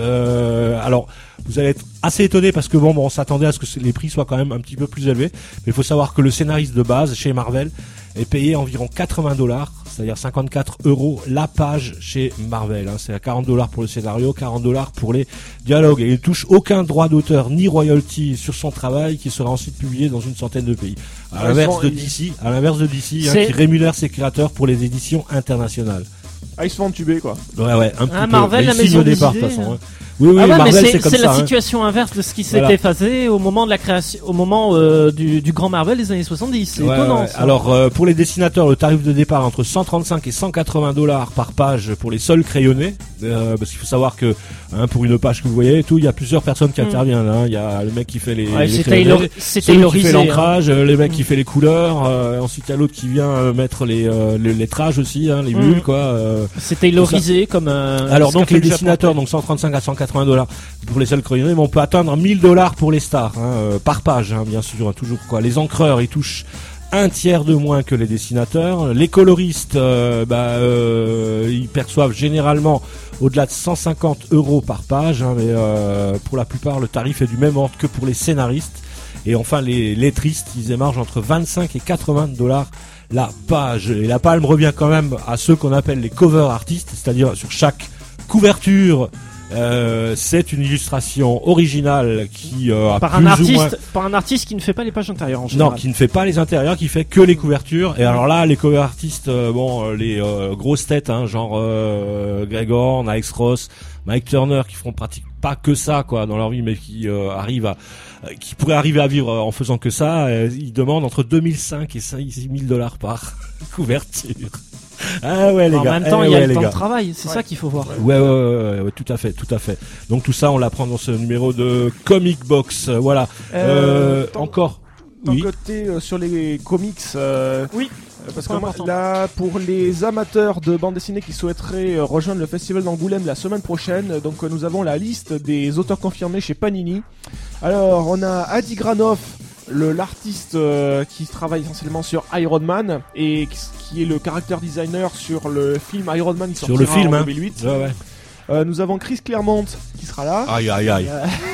Euh, alors vous allez être assez étonné parce que bon, bon on s'attendait à ce que les prix soient quand même un petit peu plus élevés, mais il faut savoir que le scénariste de base chez Marvel est payé environ quatre-vingts dollars, c'est-à-dire cinquante-quatre euros la page chez Marvel. Hein. C'est à quarante dollars pour le scénario, quarante dollars pour les dialogues. Et il ne touche aucun droit d'auteur ni royalty sur son travail qui sera ensuite publié dans une centaine de pays. À Ah, l'inverse ils de sont- D C, à l'inverse de D C, hein, C'est- qui rémunère ses créateurs pour les éditions internationales. Ah, ils se font entuber, quoi. Ouais, ouais, un petit Ah, peu. Marvel, Mais la ils signent maison au départ, de des toute façon. idées, Hein. Oui, oui, Ah ouais, mais Marvel, c'est c'est comme c'est ça. la hein. situation inverse de ce qui s'était Voilà. passé au moment de la création, au moment euh, du, du grand Marvel des années soixante-dix. C'est Ouais, étonnant. ouais. ça. Alors euh, pour les dessinateurs, le tarif de départ est entre cent trente-cinq et cent quatre-vingts dollars par page pour les seuls crayonnés, euh, parce qu'il faut savoir que hein, pour une page que vous voyez et tout, il y a plusieurs personnes qui Mm. interviennent. Hein. Il y a le mec qui fait les, Ouais, les c'est crayonnés, tailor- c'est celui qui taylorisé, fait hein. l'ancrage, euh, les mecs qui Mm. fait les couleurs. Euh, ensuite il y a l'autre qui vient euh, mettre les, euh, les lettrages aussi, hein, les Mm. bulles quoi. Euh, C'est taylorisé comme. euh, Alors ce donc qu'a fait les le Japon. dessinateurs, donc cent trente-cinq à cent quatre-vingts dollars pour les seuls crayonnés, mais on peut atteindre mille dollars pour les stars, hein, euh, par page, hein, bien sûr, hein, toujours quoi. Les encreurs, ils touchent un tiers de moins que les dessinateurs. Les coloristes, euh, bah, euh, ils perçoivent généralement au-delà de cent cinquante euros par page, hein, mais euh, pour la plupart, le tarif est du même ordre que pour les scénaristes. Et enfin, les lettristes, ils émargent entre vingt-cinq et quatre-vingts dollars la page. Et la palme revient quand même à ceux qu'on appelle les cover artistes, c'est-à-dire sur chaque couverture, euh, c'est une illustration originale qui euh, a Par plus un ou moins... artiste, par un artiste qui ne fait pas les pages intérieures en Non, général. qui ne fait pas les intérieurs, qui fait que les couvertures. Et alors là, les cover artistes, euh, bon, euh, les euh, grosses têtes, hein, genre euh, Greg Horn, Alex Ross, Mike Turner, qui feront pratiquement pas que ça, quoi, dans leur vie, mais qui euh, arrivent à, euh, qui pourraient arriver à vivre euh, en faisant que ça. Euh, ils demandent entre deux mille cinq et six mille dollars par couverture. Ah ouais les en gars. même temps, eh il y a ouais, le les temps gars. de travail. C'est ça qu'il faut voir. Ouais, ouais, ouais, ouais, ouais, tout à fait, tout à fait. Donc tout ça, on l'apprend dans ce numéro de Comic Box. Euh, voilà. Euh, Euh, tant- encore. D'un Oui. côté, euh, sur les comics, euh, Oui. euh, parce que Point moi, important. là, pour les amateurs de bande dessinée qui souhaiteraient euh, rejoindre le festival d'Angoulême la semaine prochaine, euh, donc euh, nous avons la liste des auteurs confirmés chez Panini. Alors, on a Adi Granoff, le l'artiste euh, qui travaille essentiellement sur Iron Man et qui, qui est le character designer sur le film Iron Man qui Sur le sortira film, en hein. deux mille huit. Ouais, ouais. Euh, nous avons Chris Claremont qui sera là. Aïe, aïe, aïe.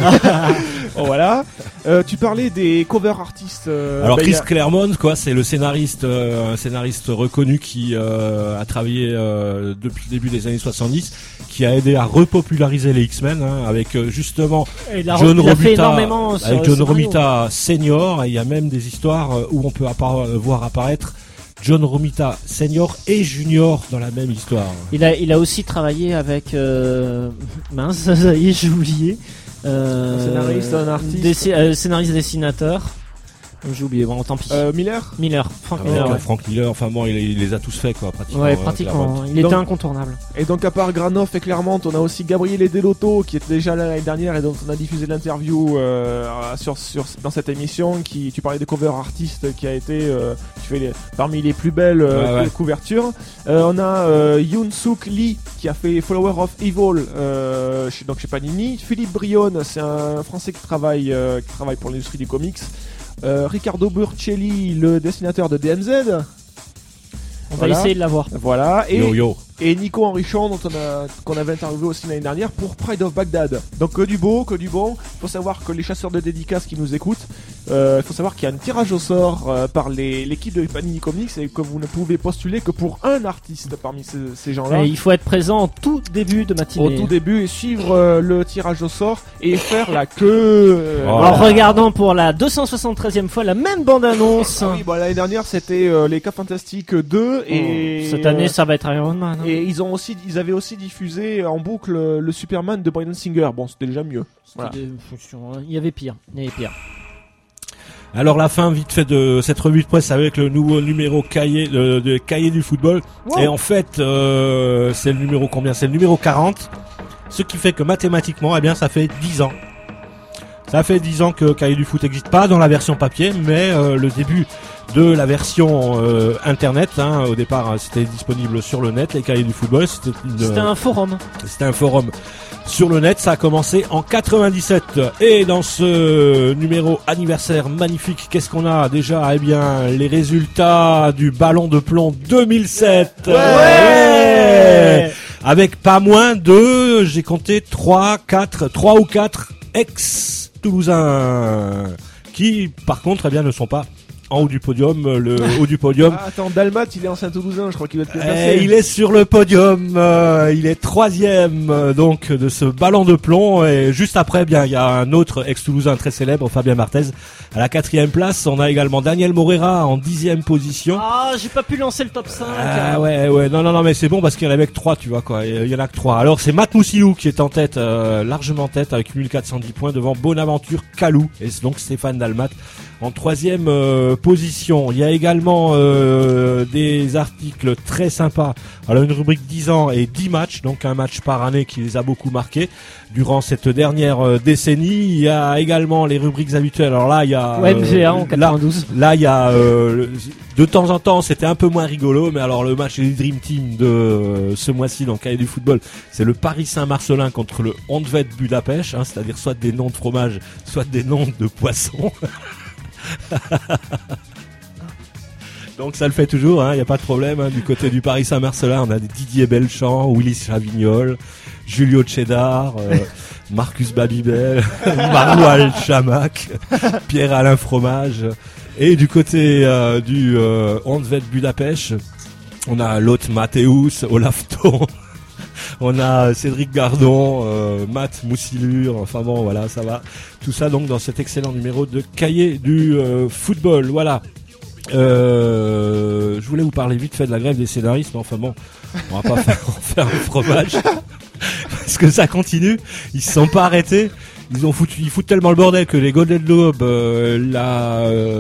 Oh, voilà. Euh, tu parlais des cover artistes. euh, Alors bah, Chris il y a- Claremont, quoi, c'est le scénariste, euh, un scénariste reconnu qui euh, a travaillé euh, depuis le début des années soixante-dix, qui a aidé à repopulariser les X-Men, hein, avec euh, justement Et il a, John il a fait Romita, énormément sur avec le John scénario. Romita senior, et il y a même des histoires euh, où on peut appara- voir apparaître John Romita senior et junior dans la même histoire. Il a, il a aussi travaillé avec euh, mince, ça y est, j'ai oublié. Euh, Un scénariste, un artiste. dessi- euh, scénariste dessinateur. J'ai oublié, bon tant pis. Euh, Miller. Miller, Frank Avec, Miller. euh, ouais. Frank Miller, enfin bon, il, il les a tous faits, quoi, pratiquement. Ouais, euh, pratiquement. Claremont. Il était Donc- incontournable. Et donc à part Granoff et Claremont, on a aussi Gabriele Delotto qui était déjà là l'année dernière et dont on a diffusé l'interview euh, sur, sur dans cette émission. Qui tu parlais des cover artistes qui a été euh, qui fait les, parmi les plus belles euh, Ouais, ouais. couvertures. Euh, on a euh, Yoon Suk Lee qui a fait Follower of Evil euh, chez, donc chez Panini. Philippe Brionne, c'est un Français qui travaille euh, qui travaille pour l'industrie du comics. Euh, Riccardo Burcelli, le dessinateur de D M Z. On Voilà. va essayer de l'avoir. Voilà. Et Yo yo. et Nico Henrichon dont on a qu'on avait interviewé aussi l'année dernière pour Pride of Baghdad. Donc que du beau, que du bon. Faut savoir que les chasseurs de dédicaces qui nous écoutent, Euh, il faut savoir qu'il y a un tirage au sort euh, par les, l'équipe de Panini Comics et que vous ne pouvez postuler que pour un artiste parmi ces, ces gens-là. Et il faut être présent au tout début de matinée. Au tout début et suivre euh, le tirage au sort et faire la queue. Euh, oh. Alors regardons pour la deux cent soixante-treizième fois la même bande-annonce. Ah oui, bon, l'année dernière c'était euh, les Cas Fantastiques deux et cette année ça va être Iron Man. Hein. Et ils ont aussi, ils avaient aussi diffusé en boucle le Superman de Bryan Singer. Bon, c'était déjà mieux. Voilà. Des... Il y avait pire. Il y avait pire. Alors la fin vite fait de cette revue de presse avec le nouveau numéro cahier de, de cahier du football. Wow. Et en fait, euh, c'est le numéro combien ? C'est le numéro quarante. Ce qui fait que mathématiquement, eh bien, ça fait dix ans. Ça fait dix ans que Cahier du foot n'existe pas dans la version papier, mais euh, le début de la version euh, internet, hein, au départ, c'était disponible sur le net. Les Cahiers du football, c'était une, c'était un forum. C'était un forum sur le net. Ça a commencé en quatre-vingt-dix-sept. Et dans ce numéro anniversaire magnifique, qu'est-ce qu'on a déjà ? Eh bien, les résultats du Ballon de plomb deux mille sept. Ouais, ouais avec pas moins de, j'ai compté trois, quatre, trois ou quatre ex-Toulousains qui, par contre, eh bien, ne sont pas en haut du podium, le haut du podium. Ah, attends, Dalmat, il est ancien Toulousain, je crois qu'il va être placé. Il est sur le podium, euh, il est troisième euh, donc de ce ballon de plomb. Et juste après, eh bien, il y a un autre ex-Toulousain très célèbre, Fabien Marthez, à la quatrième place. On a également Daniel Morera en dixième position. Ah, j'ai pas pu lancer le top cinq. Ah ouais, ouais, non, non, non, mais c'est bon parce qu'il y en avait que trois, tu vois quoi. Il y en a que trois. Alors c'est Matt Moussilou qui est en tête, euh, largement en tête, avec mille quatre cent dix points devant Bonaventure Calou et donc Stéphane Dalmat en troisième euh, position. Il y a également euh, des articles très sympas. Alors une rubrique dix ans et dix matchs, donc un match par année qui les a beaucoup marqués durant cette dernière euh, décennie. Il y a également les rubriques habituelles. Alors là, il y a euh, M V A en quatre-vingt-douze. Là, là il y a euh, de temps en temps, c'était un peu moins rigolo, mais alors le match des Dream Team de euh, ce mois-ci dans le Cahier du football, c'est le Paris Saint-Marcelin contre le Honvéd Budapest, hein, c'est-à-dire soit des noms de fromage, soit des noms de poissons. Donc ça le fait toujours, il hein, n'y a pas de problème. Hein, du côté du Paris Saint-Marcelin, on a des Didier Belchamp, Willis Chavignol, Julio Cheddar, euh, Marcus Babybel, Maroual Chamac, Pierre-Alain Fromage. Et du côté euh, du euh, Honvéd Budapest, on a l'hôte Mathéus, Olaf Thon. On a Cédric Gardon, euh, Matt Moussilure, enfin bon voilà, ça va. Tout ça donc dans cet excellent numéro de Cahier du euh, football, voilà. Euh, je voulais vous parler vite fait de la grève des scénaristes, mais enfin bon, on va pas faire, faire un fromage. Parce que ça continue, ils se sont pas arrêtés. Ils ont foutu, ils foutent tellement le bordel que les Golden Globes, euh, la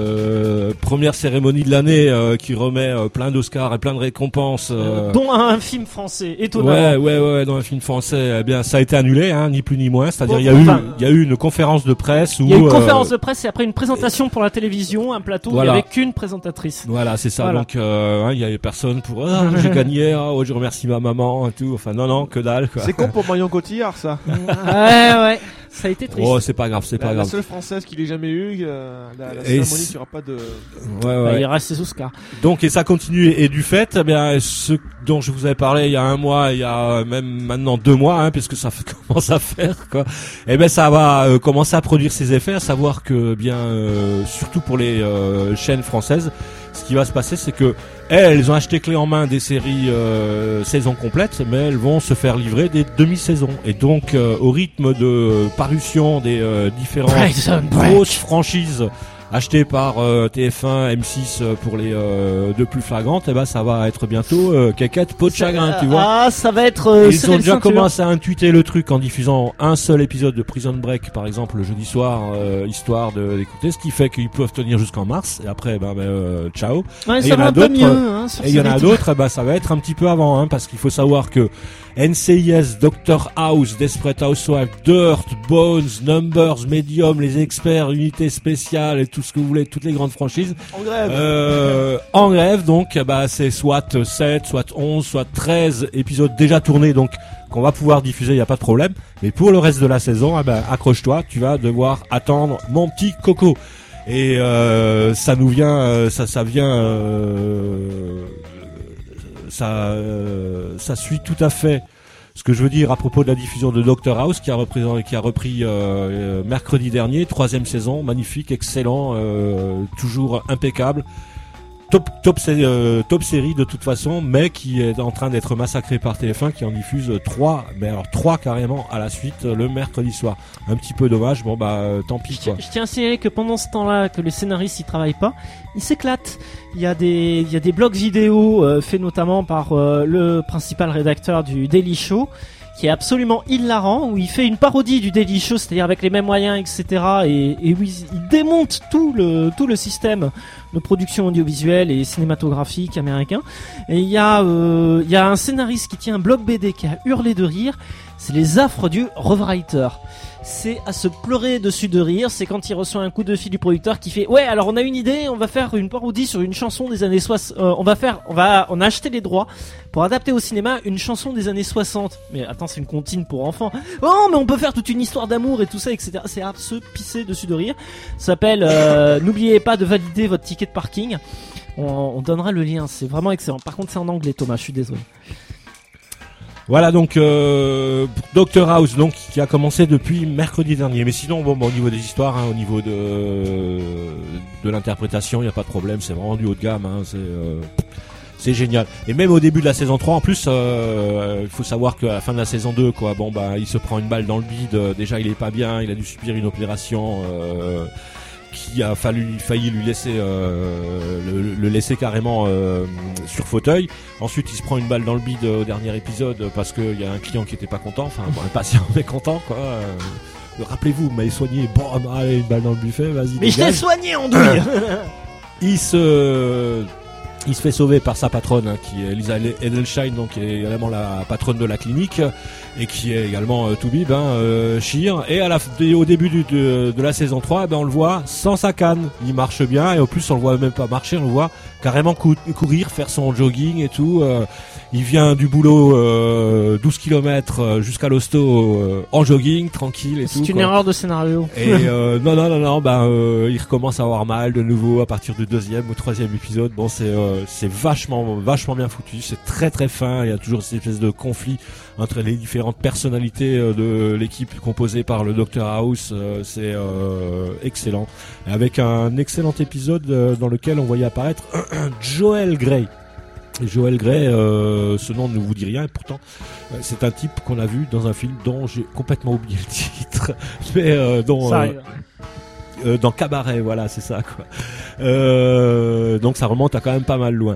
euh, première cérémonie de l'année euh, qui remet euh, plein d'Oscars et plein de récompenses, euh, dont un film français étonnant. Ouais, ouais, ouais, dans un film français, eh bien, ça a été annulé, hein, ni plus ni moins. C'est-à-dire, il y a eu, il y a eu une conférence de presse où il y a eu une euh, conférence de presse et après une présentation pour la télévision, un plateau. Voilà. Il y avait qu'une présentatrice. Voilà, c'est ça. Voilà. Donc, euh, hein, il y avait personne pour. Ah, j'ai gagné. Ah, oh, je remercie ma maman et tout. Enfin, non, non, que dalle. Quoi. C'est con pour Marion Cotillard, ça. Ouais, ouais. Ça a été triste. Oh, c'est pas grave, c'est la, pas grave. La seule française qu'il ait jamais eu, euh, la, la et cérémonie, il n'y aura pas de. Ouais, ouais. Bah, il reste ses Oscars. Donc, et ça continue. Et du fait, eh bien, ce dont je vous avais parlé il y a un mois, il y a même maintenant deux mois, hein, puisque ça commence à faire, quoi. Eh ben, ça va euh, commencer à produire ses effets, à savoir que, bien, euh, surtout pour les euh, chaînes françaises, ce qui va se passer, c'est que elles, elles ont acheté clé en main des séries euh, saison complète, mais elles vont se faire livrer des demi-saisons. Et donc, euh, au rythme de parution des euh, différentes grosses franchises achetées par euh, T F un, M six euh, pour les euh, deux plus flagrantes, et ben ça va être bientôt euh, caquette, peau de chagrin, tu vois. Ah, ça va être. Euh, Ils ont déjà commencé à intuiter le truc en diffusant un seul épisode de Prison Break, par exemple, le jeudi soir, euh, histoire de l'écouter, ce qui fait qu'ils peuvent tenir jusqu'en mars. Et après, ben, ben euh, ciao. Ouais, et ça va un peu mieux. Hein, et il y en a d'autres, ben ça va être un petit peu avant, hein, parce qu'il faut savoir que N C I S, Doctor House, Desperate Housewives, Dirt, Bones, Numbers, Medium, les experts, unités spéciales et tout ce que vous voulez, toutes les grandes franchises. En grève. Euh, en grève, donc, bah, c'est soit sept, soit onze, soit treize épisodes déjà tournés, donc, qu'on va pouvoir diffuser, il n'y a pas de problème. Mais pour le reste de la saison, eh ben, accroche-toi, tu vas devoir attendre mon petit coco. Et, euh, ça nous vient, euh, ça, ça vient, euh, ça, euh, ça suit tout à fait Ce que je veux dire à propos de la diffusion de Doctor House, qui a repris, qui a repris euh, mercredi dernier, troisième saison, magnifique, excellent, euh, toujours impeccable. Top, top, euh, top série de toute façon, mais qui est en train d'être massacrée par T F un, qui en diffuse trois, mais alors trois carrément à la suite le mercredi soir. Un petit peu dommage, bon bah euh, tant pis quoi. Je, je tiens à signaler que pendant ce temps-là, que les scénaristes ils travaillent pas, ils s'éclatent. Il y a des, il y a des blogs vidéo euh, faits notamment par euh, le principal rédacteur du Daily Show, qui est absolument hilarant, où il fait une parodie du Daily Show, c'est-à-dire avec les mêmes moyens, et cetera. Et, et où il, il démonte tout le tout le système de production audiovisuelle et cinématographique américain. Et il y a euh, il y a un scénariste qui tient un blog B D qui a hurlé de rire. C'est les affres du rewriter. C'est à se pleurer dessus de rire. C'est quand il reçoit un coup de fil du producteur qui fait ouais, alors on a une idée, on va faire une parodie sur une chanson des années soixante. Euh, on va faire, on va, on a acheté les droits pour adapter au cinéma une chanson des années soixante. Mais attends, c'est une comptine pour enfants. Oh, mais on peut faire toute une histoire d'amour et tout ça, et cetera. C'est à se pisser dessus de rire. Ça s'appelle euh, n'oubliez pas de valider votre ticket de parking. On, on donnera le lien. C'est vraiment excellent. Par contre, c'est en anglais, Thomas. Je suis désolé. Voilà donc euh, Doctor House donc qui a commencé depuis mercredi dernier. Mais sinon bon, bon au niveau des histoires, hein, au niveau de de l'interprétation, il y a pas de problème. C'est vraiment du haut de gamme. Hein, c'est euh, c'est génial. Et même au début de la saison trois, en plus, il euh, faut savoir qu'à la fin de la saison deux, quoi, bon bah il se prend une balle dans le bide. Déjà il est pas bien, il a dû subir une opération. Euh, qui a fallu failli lui laisser euh, le, le laisser carrément euh, sur fauteuil. Ensuite il se prend une balle dans le bide au dernier épisode parce qu'il y a un client qui était pas content, enfin bon, un patient mécontent quoi. Euh, rappelez-vous, vous m'avez soigné, bon allez une balle dans le buffet, vas-y. Mais dégage. Je t'ai soigné en douille. Il se Il se fait sauver par sa patronne, hein, qui est Lisa Edelstein, donc qui est également la patronne de la clinique et qui est également euh, Toubib, hein, euh, Shear. Et à la, au début du, de, de la saison trois, ben on le voit sans sa canne. Il marche bien et au plus on le voit même pas marcher, on le voit carrément cou- courir, faire son jogging et tout. Euh, il vient du boulot euh, douze kilomètres jusqu'à l'hosto euh, en jogging, tranquille et C'est tout. C'est une quoi. erreur de scénario. Et euh, non non non non, ben euh, il recommence à avoir mal de nouveau à partir du deuxième ou troisième épisode. Bon c'est euh, c'est vachement vachement bien foutu, c'est très très fin. Il y a toujours cette espèce de conflit entre les différentes personnalités de l'équipe composée par le Doctor House. Euh, c'est euh, excellent, et avec un excellent épisode euh, dans lequel on voyait apparaître Joel Grey. Joel Grey, euh, ce nom ne vous dit rien, et pourtant euh, c'est un type qu'on a vu dans un film dont j'ai complètement oublié le titre, mais euh, dont ça euh, euh, dans Cabaret, voilà, c'est ça quoi. Euh, donc ça remonte à quand même pas mal loin.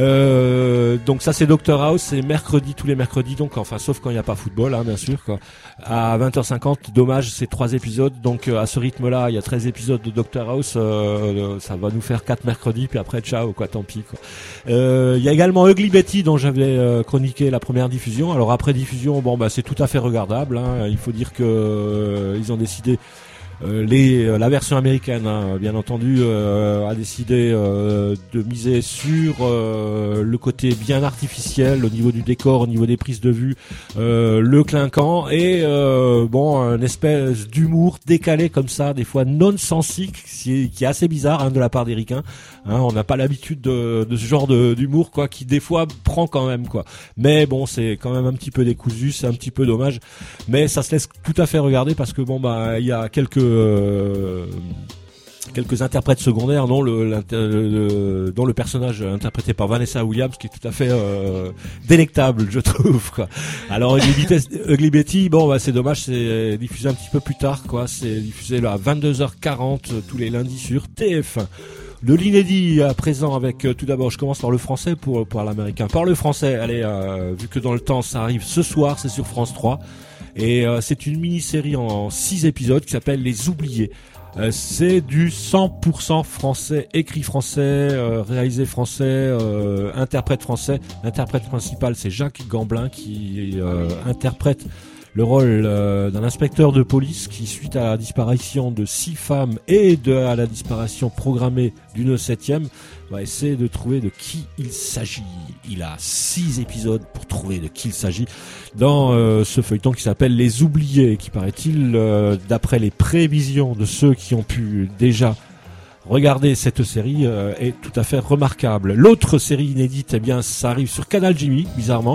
Euh, donc ça c'est Doctor House, c'est mercredi, tous les mercredis, donc enfin sauf quand il n'y a pas football, hein, bien sûr quoi. À vingt heures cinquante, dommage, c'est trois épisodes, donc euh, à ce rythme-là, il y a treize épisodes de Doctor House, euh, ça va nous faire quatre mercredis, puis après ciao quoi, tant pis quoi. Euh, il y a également Ugly Betty dont j'avais euh, chroniqué la première diffusion. Alors après diffusion, bon bah c'est tout à fait regardable, hein. Il faut dire que euh, ils ont décidé Euh, les, euh, la version américaine, hein, bien entendu, euh, a décidé euh, de miser sur euh, le côté bien artificiel au niveau du décor, au niveau des prises de vue, euh, le clinquant et euh, bon, une espèce d'humour décalé comme ça, des fois nonsensique, qui est, qui est assez bizarre hein, de la part des ricains. Hein, on n'a pas l'habitude de, de ce genre de, d'humour quoi, qui des fois prend quand même quoi. Mais bon, c'est quand même un petit peu décousu, c'est un petit peu dommage, mais ça se laisse tout à fait regarder parce que bon bah il y a quelques Euh, quelques interprètes secondaires dont le, le, dont le personnage interprété par Vanessa Williams qui est tout à fait euh, délectable je trouve quoi. Alors Ugly Betty, bon bah c'est dommage, c'est diffusé un petit peu plus tard quoi, c'est diffusé là à vingt-deux heures quarante tous les lundis sur T F un. De l'inédit à présent avec euh, tout d'abord je commence par le français pour pour l'américain. Par le français, allez euh, vu que dans le temps ça arrive ce soir, c'est sur France trois. Et euh, c'est une mini-série en six épisodes qui s'appelle Les Oubliés. Euh, c'est du cent pour cent français, écrit français, euh, réalisé français, euh, interprète français. L'interprète principal c'est Jacques Gamblin qui euh, interprète le rôle euh, d'un inspecteur de police qui, suite à la disparition de six femmes et de, à la disparition programmée d'une septième, va essayer de trouver de qui il s'agit. Il a six épisodes pour trouver de qui il s'agit dans euh, ce feuilleton qui s'appelle Les Oubliés, qui paraît-il, euh, d'après les prévisions de ceux qui ont pu déjà regarder cette série, euh, est tout à fait remarquable. L'autre série inédite, eh bien, ça arrive sur Canal Jimmy, bizarrement.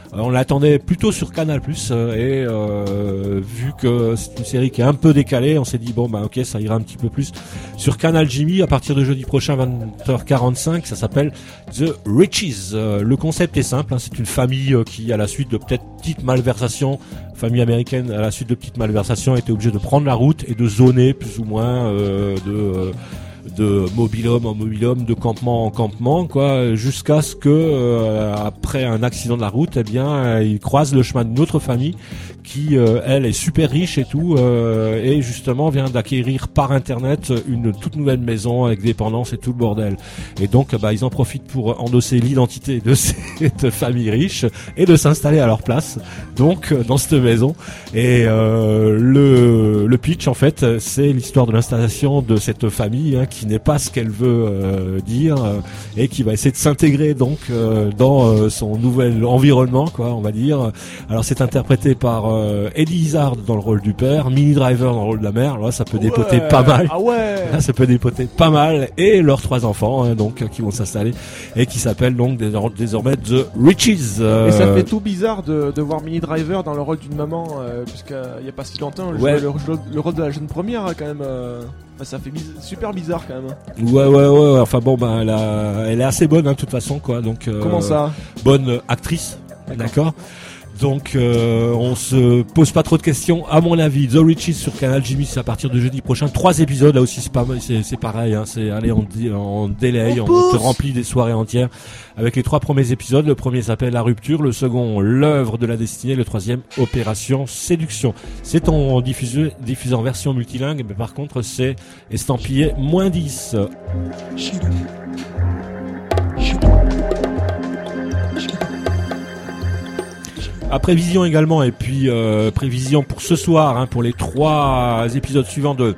Euh, on l'attendait plutôt sur Canal plus, euh, et euh, vu que c'est une série qui est un peu décalée, on s'est dit bon bah ok, ça ira un petit peu plus sur Canal Jimmy à partir de jeudi prochain vingt heures quarante-cinq. Ça s'appelle The Riches. Euh, le concept est simple, hein, c'est une famille euh, qui à la suite de peut-être petites malversations, famille américaine à la suite de petites malversations était obligée de prendre la route et de zoner plus ou moins euh, de euh, de mobil-home en mobil-home, de campement en campement, quoi, jusqu'à ce que euh, après un accident de la route, eh bien, euh, ils croisent le chemin d'une autre famille qui, euh, elle, est super riche et tout, euh, et justement vient d'acquérir par internet une toute nouvelle maison avec dépendance et tout le bordel. Et donc, bah, ils en profitent pour endosser l'identité de cette famille riche et de s'installer à leur place, donc dans cette maison. Et euh, le le pitch, en fait, c'est l'histoire de l'installation de cette famille, hein, qui n'est pas ce qu'elle veut euh, dire, euh, et qui va essayer de s'intégrer donc euh, dans euh, son nouvel environnement, quoi, on va dire. Alors c'est interprété par euh, Eddie Izzard dans le rôle du père, Minnie Driver dans le rôle de la mère. Là, ça peut dépoter ouais, pas mal. Ah ouais. Là, ça peut dépoter pas mal, et leurs trois enfants, hein, donc qui vont s'installer et qui s'appellent donc désormais The Riches. Euh... Et ça fait tout bizarre de, de voir Minnie Driver dans le rôle d'une maman, euh, puisqu'il y a pas si longtemps, elle ouais. jouait le, le rôle de la jeune première, quand même. Euh... Ça fait biz- super bizarre quand même. Ouais ouais ouais, ouais. Enfin bon ben elle, a... elle est assez bonne, hein, de toute façon, quoi. Donc euh... comment ça? Bonne actrice, d'accord, d'accord. Donc euh, on se pose pas trop de questions, à mon avis. The Riches sur Canal Jimmy, c'est à partir de jeudi prochain. Trois épisodes, là aussi c'est pas c'est, c'est pareil, hein, c'est aller en, en délai, on, on te remplit des soirées entières avec les trois premiers épisodes. Le premier s'appelle La Rupture, le second L'œuvre de la destinée, le troisième Opération Séduction. C'est en diffusé, diffusé en version multilingue, mais par contre c'est estampillé moins dix. À prévision également, et puis euh, prévision pour ce soir, hein, pour les trois épisodes suivants de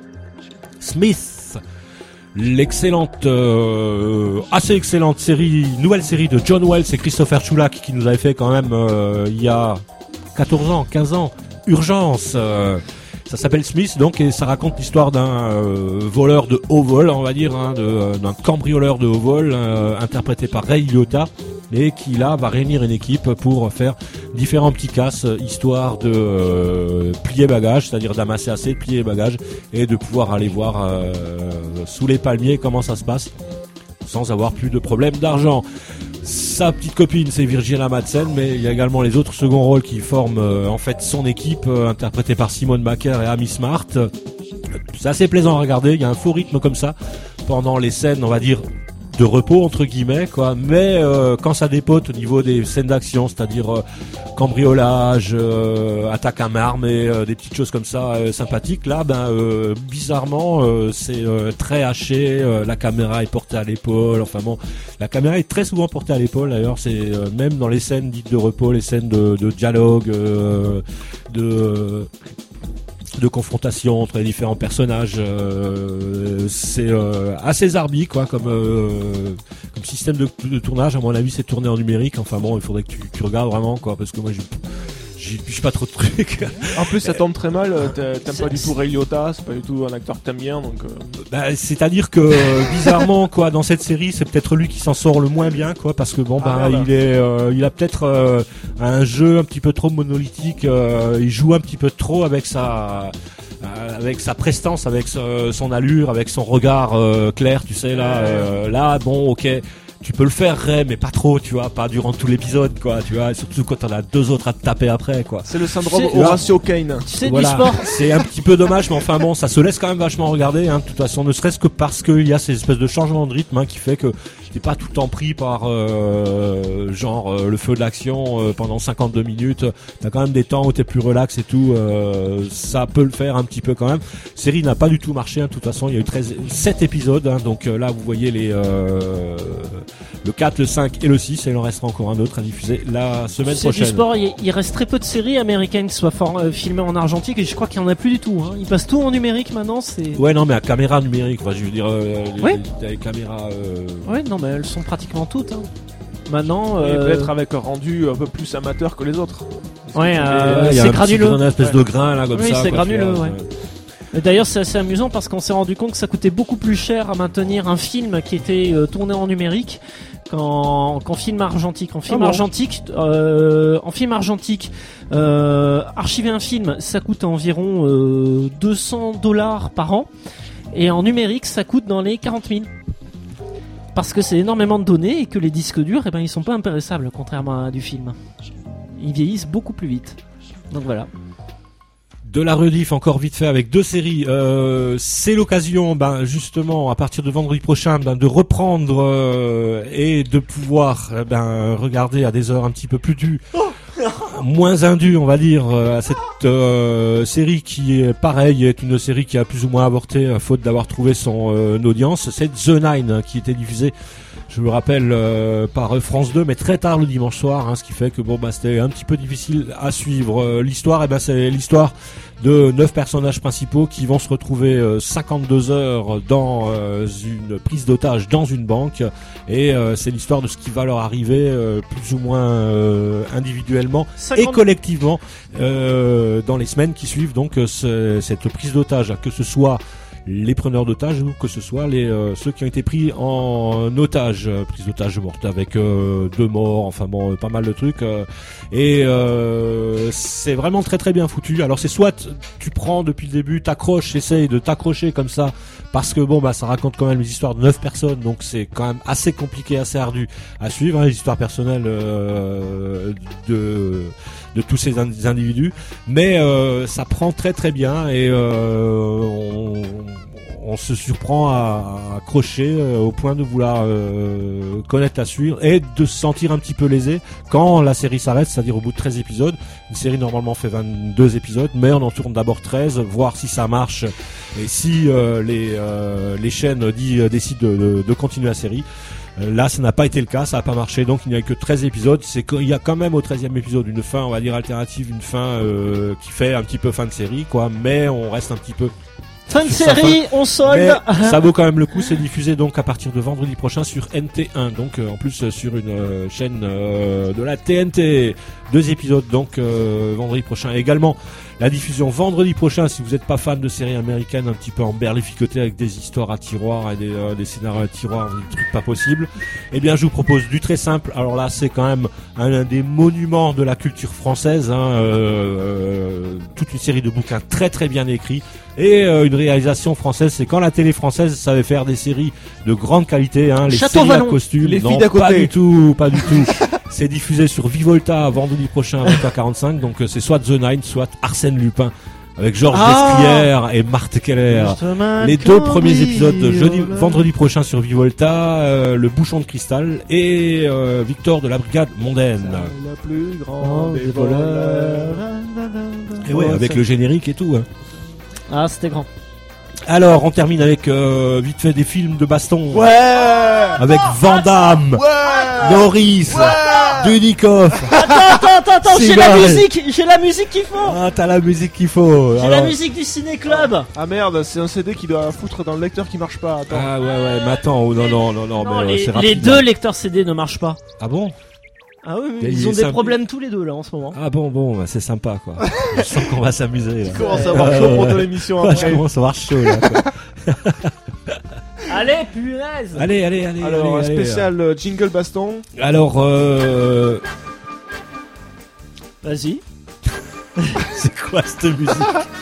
Smith, l'excellente, euh, assez excellente série, nouvelle série de John Wells et Christopher Chulak, qui nous avait fait quand même euh, il y a quatorze ans, quinze ans, Urgence. Euh, ça s'appelle Smith, donc, et ça raconte l'histoire d'un euh, voleur de haut vol, on va dire, hein, de, d'un cambrioleur de haut vol, euh, interprété par Ray Liotta, et qui là va réunir une équipe pour faire différents petits casses, histoire de euh, plier bagages, c'est-à-dire d'amasser assez, de plier bagages, et de pouvoir aller voir euh, sous les palmiers comment ça se passe, sans avoir plus de problème d'argent. Sa petite copine, c'est Virginia Madsen, mais il y a également les autres seconds rôles qui forment euh, en fait son équipe, euh, interprétée par Simone Macker et Amy Smart. C'est assez plaisant à regarder, il y a un faux rythme comme ça pendant les scènes, on va dire, de repos entre guillemets, quoi, mais euh, quand ça dépote au niveau des scènes d'action, c'est-à-dire euh, cambriolage, euh, attaque à main armée, euh, des petites choses comme ça euh, sympathiques, là ben euh, bizarrement euh, c'est euh, très haché, euh, la caméra est portée à l'épaule, enfin bon, la caméra est très souvent portée à l'épaule d'ailleurs, c'est euh, même dans les scènes dites de repos, les scènes de, de dialogue, euh, de euh, de confrontation entre les différents personnages, euh, c'est euh, assez zarbi, quoi, comme euh, comme système de, de tournage. À mon avis, c'est tourné en numérique. Enfin bon, il faudrait que tu, tu regardes vraiment, quoi, parce que moi, j'ai j'y piche pas trop de trucs. En plus, ça tombe très mal. T'aimes pas du tout Ray Liotta, c'est pas du tout un acteur que t'aimes bien, donc. Euh... Bah, c'est-à-dire que euh, bizarrement, quoi, dans cette série, c'est peut-être lui qui s'en sort le moins bien, quoi, parce que bon, bah, ah, il est, euh, il a peut-être euh, un jeu un petit peu trop monolithique. Euh, il joue un petit peu trop avec sa. avec sa prestance, avec ce, son allure, avec son regard euh, clair, tu sais, là, euh, là, bon, ok, tu peux le faire, Ray, mais pas trop, tu vois, pas durant tout l'épisode, quoi, tu vois, surtout quand t'en as deux autres à te taper après, quoi. C'est le syndrome Horatio Kane. C'est voilà. du sport. C'est un petit peu dommage, mais enfin bon, ça se laisse quand même vachement regarder, hein, de toute façon, ne serait-ce que parce qu'il y a ces espèces de changements de rythme, hein, qui fait que t'es pas tout le temps pris par euh, genre euh, le feu de l'action euh, pendant cinquante-deux minutes. T'as quand même des temps où t'es plus relax et tout. Euh, ça peut le faire un petit peu quand même. La série n'a pas du tout marché, hein, de toute façon. Il y a eu treize, sept épisodes, hein, donc euh, là vous voyez les euh, le quatre, le cinq et le six, et il en restera encore un autre à diffuser la semaine c'est prochaine. Du sport, il, il reste très peu de séries américaines qui soient for- euh, filmées en argentique, et je crois qu'il y en a plus du tout. Hein. Ils passent tout en numérique maintenant. C'est Ouais, non, mais à caméra numérique. Enfin, je veux dire, euh, les, ouais. les, les caméras. Euh... Ouais, non, mais elles sont pratiquement toutes. Hein. Maintenant, euh... euh... peut-être avec un rendu un peu plus amateur que les autres. Ouais, euh, ouais, c'est granuleux. Il y a une espèce ouais. de grain là comme oui, ça. c'est quoi, granuleux, ouais. D'ailleurs, c'est assez amusant parce qu'on s'est rendu compte que ça coûtait beaucoup plus cher à maintenir un film qui était euh, tourné en numérique qu'en, qu'en film argentique. En film Ah bon argentique, euh, en film argentique, euh, archiver un film, ça coûte environ euh, deux cents dollars par an, et en numérique, ça coûte dans les quarante mille. Parce que c'est énormément de données et que les disques durs, eh ben, ils sont pas impérissables, contrairement à du film. Ils vieillissent beaucoup plus vite. Donc voilà. De la rediff encore vite fait avec deux séries. Euh, c'est l'occasion, ben justement, à partir de vendredi prochain, ben de reprendre euh, et de pouvoir eh ben regarder à des heures un petit peu plus dues, moins indues, on va dire, euh, à cette euh, série qui est pareil, est une série qui a plus ou moins avorté euh, faute d'avoir trouvé son euh, audience. C'est The Nine hein, qui était diffusée, je me rappelle, euh, par France deux, mais très tard le dimanche soir, hein, ce qui fait que bon bah c'était un petit peu difficile à suivre. Euh, l'histoire, et eh ben c'est l'histoire de neuf personnages principaux qui vont se retrouver euh, cinquante-deux heures dans euh, une prise d'otage dans une banque, et euh, c'est l'histoire de ce qui va leur arriver euh, plus ou moins euh, individuellement cinquante... et collectivement euh, dans les semaines qui suivent donc euh, ce, cette prise d'otage, que ce soit les preneurs d'otages ou que ce soit les euh, ceux qui ont été pris en otage, euh, prise d'otage morte avec euh, deux morts, enfin bon, pas mal de trucs, euh, et euh, c'est vraiment très très bien foutu. Alors c'est soit tu prends depuis le début, t'accroches, essaye de t'accrocher comme ça, parce que bon bah ça raconte quand même les histoires de neuf personnes, donc c'est quand même assez compliqué, assez ardu à suivre, hein, les histoires personnelles euh, de de tous ces individus, mais euh, ça prend très très bien, et euh, on, on se surprend à, à accrocher euh, au point de vouloir euh, connaître la suite et de se sentir un petit peu lésé quand la série s'arrête, c'est-à-dire au bout de treize épisodes. Une série normalement fait vingt-deux épisodes, mais on en tourne d'abord treize, voir si ça marche et si euh, les, euh, les chaînes dit, euh, décident de, de, de continuer la série. Là, ça n'a pas été le cas, ça n'a pas marché, donc il n'y a que treize épisodes. C'est qu'il y a quand même au treizième épisode une fin, on va dire alternative, une fin euh, qui fait un petit peu fin de série, quoi. Mais on reste un petit peu fin de série, on solde. Mais ça vaut quand même le coup. C'est diffusé donc à partir de vendredi prochain sur N T un, donc euh, en plus euh, sur une euh, chaîne euh, de la T N T. Deux épisodes donc euh, vendredi prochain. Et également la diffusion vendredi prochain, si vous n'êtes pas fan de séries américaines un petit peu emberlificotées avec des histoires à tiroir et des, euh, des scénarios à tiroir, des trucs pas possibles, eh bien je vous propose du très simple. Alors là, c'est quand même un, un des monuments de la culture française, hein, euh, euh, toute une série de bouquins très très bien écrits, et euh, une réalisation française. C'est quand la télé française savait faire des séries de grande qualité, hein, les Château séries Vallon. à costumes. Les non, filles d'à côté. pas du tout, pas du tout. C'est diffusé sur Vivolta vendredi prochain à vingt heures quarante-cinq, donc euh, c'est soit The Nine, soit Arsène Lupin, avec Georges Ah Descrières et Marthe Keller. Les deux premiers épisodes de jeudi, vendredi prochain sur Vivolta, euh, Le Bouchon de Cristal et euh, Victor de la Brigade Mondaine. La plus grande des voleurs. voleurs. Et ouais, avec le générique et tout. Hein. Ah, c'était grand. Alors, on termine avec euh, vite fait des films de baston. Ouais. Avec Van Damme, Ouais. Norris, Dudikoff. Attends, attends, attends, attends, j'ai la Cigarette. musique, j'ai la musique qu'il faut. Ah, t'as la musique qu'il faut. J'ai Alors- la musique du Ciné Club. Ah merde, c'est un C D qui doit foutre dans le lecteur qui marche pas. Attends. Ah ouais ouais, mais attends, oh, non non non non, Non, mais euh, les, c'est les rapide. deux lecteurs C D ne marchent pas. Ah bon? Ah oui, oui, Il y a- ils il ont est des simple. problèmes tous les deux là en ce moment. Ah bon bon, bah, c'est sympa quoi. Je sens qu'on va s'amuser. Là. Tu commences à avoir chaud pour ton émission Ouais, je après. commence à avoir chaud là. Quoi. Allez, punaise. Allez allez allez. Alors, allez, un allez, spécial euh, jingle baston. Alors euh... Vas-y. c'est quoi cette musique?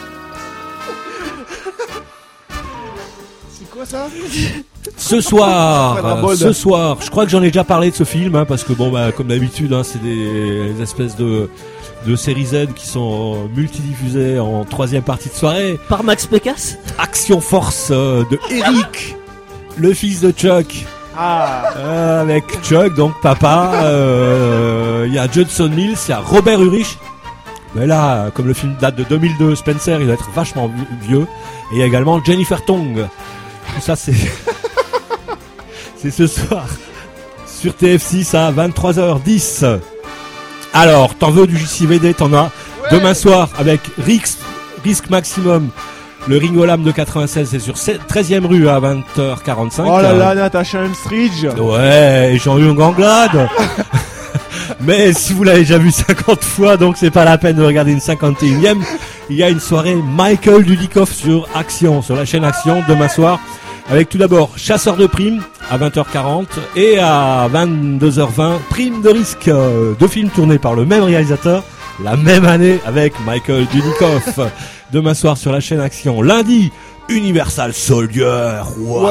C'est quoi ça? Ce Pas soir, de euh, rabole. ce soir, je crois que j'en ai déjà parlé de ce film, hein, parce que bon, bah, comme d'habitude, hein, c'est des, des espèces de, de séries Z qui sont euh, multidiffusées en troisième partie de soirée. Par Max Pécasse. Action Force euh, de Eric, le fils de Chuck, Ah. euh, avec Chuck, donc papa. euh, Il y a Judson Mills, il y a Robert Urich. Mais là, comme le film date de deux mille deux, Spencer, il va être vachement vi- vieux. Et il y a également Jennifer Tong. Tout ça, c'est c'est ce soir sur T F six à vingt-trois heures dix. Alors, t'en veux du J C V D, t'en as. Demain soir avec Rix, Risque Maximum. Le Ringolam de quatre-vingt-seize, c'est sur treizième rue à vingt heures quarante-cinq. Oh là là, Natasha Hemstridge. Ouais, et Jean-Hugues Ganglade. Mais si vous l'avez déjà vu cinquante fois, donc c'est pas la peine de regarder une cinquante et unième. il y a une soirée Michael Dudikoff sur Action, sur la chaîne Action, demain soir. Avec tout d'abord Chasseur de primes à vingt heures quarante et à vingt-deux heures vingt, Prime de risque. Euh, deux films tournés par le même réalisateur, la même année avec Michael Dudikoff. Demain soir sur la chaîne Action. Lundi, Universal Soldier. Ouais.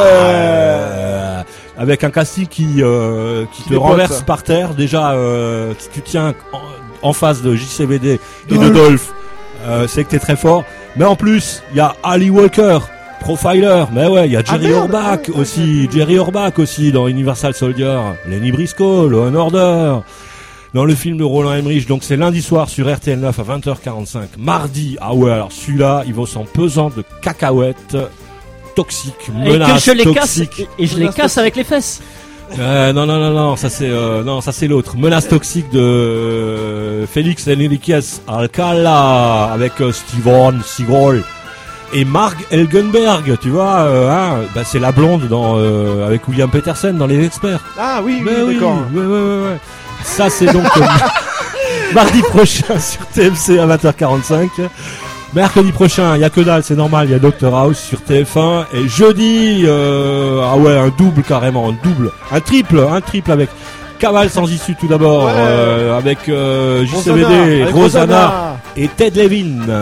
ouais. Avec un casting qui, euh, qui te renverse par terre. Déjà, euh, si tu tiens en, en face de J C V D et Dolph. de Dolph, euh, c'est que t'es très fort. Mais en plus, il y a Ali Walker, Profiler. Mais ouais, il y a Jerry ah, Orbach ah, aussi. Ouais, ouais. Jerry Orbach aussi dans Universal Soldier. Lenny Briscoe, Law and Order. Dans le film de Roland Emmerich. Donc c'est lundi soir sur R T L neuf à vingt heures quarante-cinq. Mardi, ah ouais, alors celui-là, il vaut son pesant de cacahuètes. Toxique, menace, et que je les toxique. Casse, et, et je les casse toxique. Avec les fesses. Euh, non, non, non, non, ça c'est, euh, non, ça c'est l'autre. Menace toxique de euh, Félix Enriquez Alcala avec euh, Steven Seagal et Marg Elgenberg, tu vois, euh, hein, bah, c'est la blonde dans euh, avec William Petersen dans Les Experts. Ah oui, oui, oui d'accord. Oui, oui, oui, oui. Ça c'est donc euh, mardi prochain sur T M C à vingt heures quarante-cinq. Mercredi prochain, il y a que dalle, c'est normal, il y a Doctor House sur T F un. Et jeudi, euh, ah ouais, un double carrément, un double, un triple, un triple avec Cavale sans issue tout d'abord, ouais. euh, avec euh, J C V D, Rosanna, Rosanna et Ted Levin.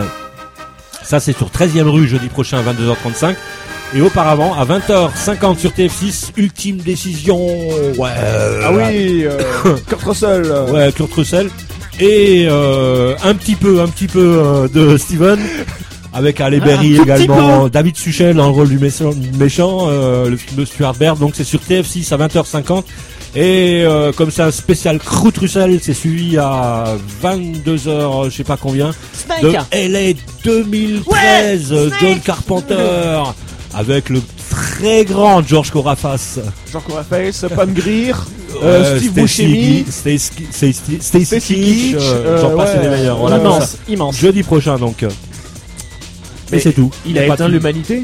Ça c'est sur treizième rue jeudi prochain à vingt-deux heures trente-cinq. Et auparavant, à vingt heures cinquante sur T F six, Ultime Décision. Ouais. Ah oui, euh, Kurt Russell. Ouais, Kurt Russell. Et euh, un petit peu, un petit peu euh, de Steven avec Ale Berry ah, également, David Suchel dans le rôle du méchant, méchant euh, le film de Stuart Baird. Donc c'est sur T F six à vingt heures cinquante. Et euh, comme c'est un spécial Kurt Russell, c'est suivi à vingt-deux heures, je sais pas combien, Snake. de L A deux mille treize, ouais, John Carpenter avec le très grand George Corafas. George Corafas, Pam Grier. Euh, euh, Steve Buscemi, Stacy Kitsch, euh, j'en passe ouais, les meilleurs. Voilà, immense, immense. Jeudi prochain donc. Mais, Mais c'est tout. Il, il a éteint l'humanité.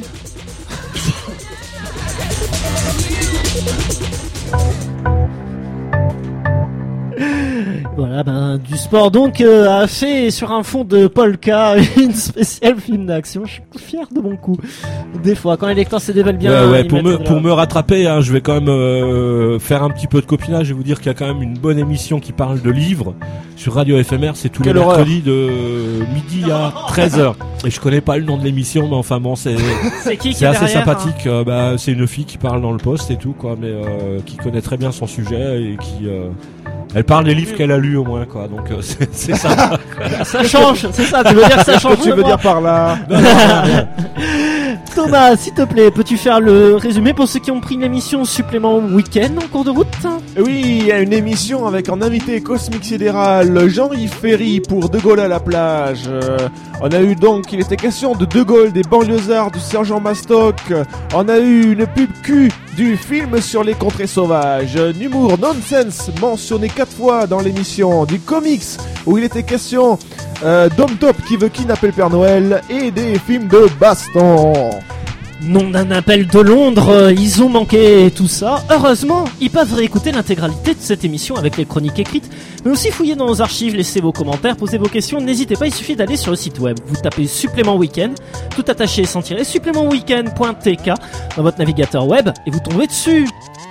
Voilà, ben du sport donc euh, a fait sur un fond de polka une spéciale film d'action. Je suis fier de mon coup. Des fois, quand les lecteurs se dévalent bien. Ouais, ouais, pour me pour me rattraper, hein, je vais quand même euh, faire un petit peu de copinage et vous dire qu'il y a quand même une bonne émission qui parle de livres sur Radio F M R. C'est tous les mercredis de midi à treize heures. Et je connais pas le nom de l'émission, mais enfin bon, c'est c'est, qui qui c'est est assez derrière, sympathique. Hein. Euh, bah, c'est une fille qui parle dans le poste et tout, quoi, mais euh, qui connaît très bien son sujet et qui euh, elle parle des livres qu'elle a lus au moins, quoi. Donc euh, c'est, c'est ça. Ça change, c'est ça. Tu veux dire que ça change? Tu veux dire par là? Non, non, non, Thomas, s'il te plaît, peux-tu faire le résumé pour ceux qui ont pris une émission supplément week-end en cours de route? Oui, il y a une émission avec un invité cosmique sidéral, Jean-Yves Ferry pour De Gaulle à la plage. Euh, on a eu donc, il était question de De Gaulle, des banlieusards, du sergent Mastoc. On a eu une pub cul du film sur les contrées sauvages, un humour nonsense mentionné quatre fois dans l'émission, du comics où il était question euh, d'Homme Top qui veut kidnapper le Père Noël et des films de baston. Nom d'un appel de Londres, ils ont manqué tout ça. Heureusement, ils peuvent réécouter l'intégralité de cette émission avec les chroniques écrites, mais aussi fouiller dans nos archives, laisser vos commentaires, poser vos questions. N'hésitez pas, il suffit d'aller sur le site web. Vous tapez supplément week-end, tout attaché sans tirer, supplément week-end point t k dans votre navigateur web et vous tombez dessus.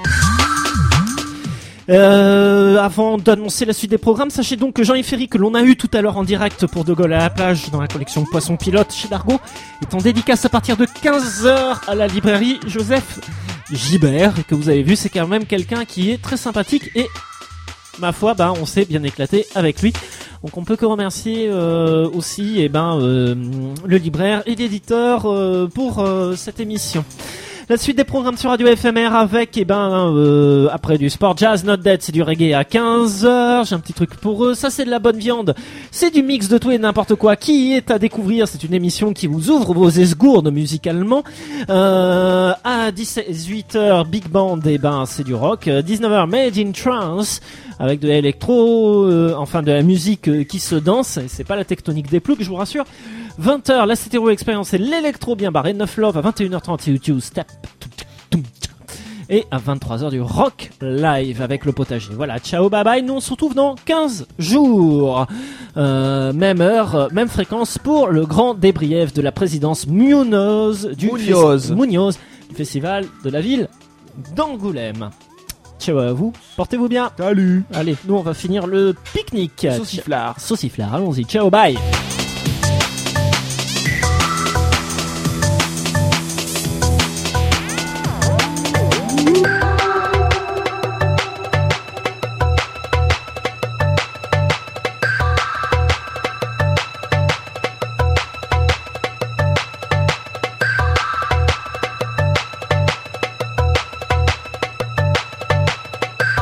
Euh, avant d'annoncer la suite des programmes, sachez donc que Jean-Yves Ferry, que l'on a eu tout à l'heure en direct pour De Gaulle à la plage dans la collection Poisson Pilote chez Largo, est en dédicace à partir de quinze heures à la librairie Joseph Gibert. Et que vous avez vu, c'est quand même quelqu'un qui est très sympathique et, ma foi, bah, on s'est bien éclaté avec lui. Donc on peut que remercier euh, aussi eh ben, euh, le libraire et l'éditeur euh, pour euh, cette émission. La suite des programmes sur Radio F M R avec, eh ben, euh, après du sport jazz, not dead, c'est du reggae à quinze heures. J'ai un petit truc pour eux. Ça, c'est de la bonne viande. C'est du mix de tout et n'importe quoi qui est à découvrir. C'est une émission qui vous ouvre vos esgourdes musicalement. Euh, à dix-huit heures, Big Band, eh ben, c'est du rock. dix-neuf heures, Made in Trance, avec de l'électro, euh, enfin, de la musique euh, qui se danse. C'est pas la tectonique des ploucs, je vous rassure. vingt heures, la Stéréo Expérience et l'électro bien barré. neuf Love à vingt et une heures trente, YouTube Step. Et à vingt-trois heures du rock live avec le potager. Voilà, ciao, bye bye. Nous on se retrouve dans quinze jours. Euh, même heure, même fréquence pour le grand débrief de la présidence Munoz du, Munoz. fes- Munoz, du festival de la ville d'Angoulême. Ciao à vous, portez-vous bien. Salut. Allez, nous on va finir le pique-nique. Sauciflard. Sauciflard, allons-y. Ciao, bye.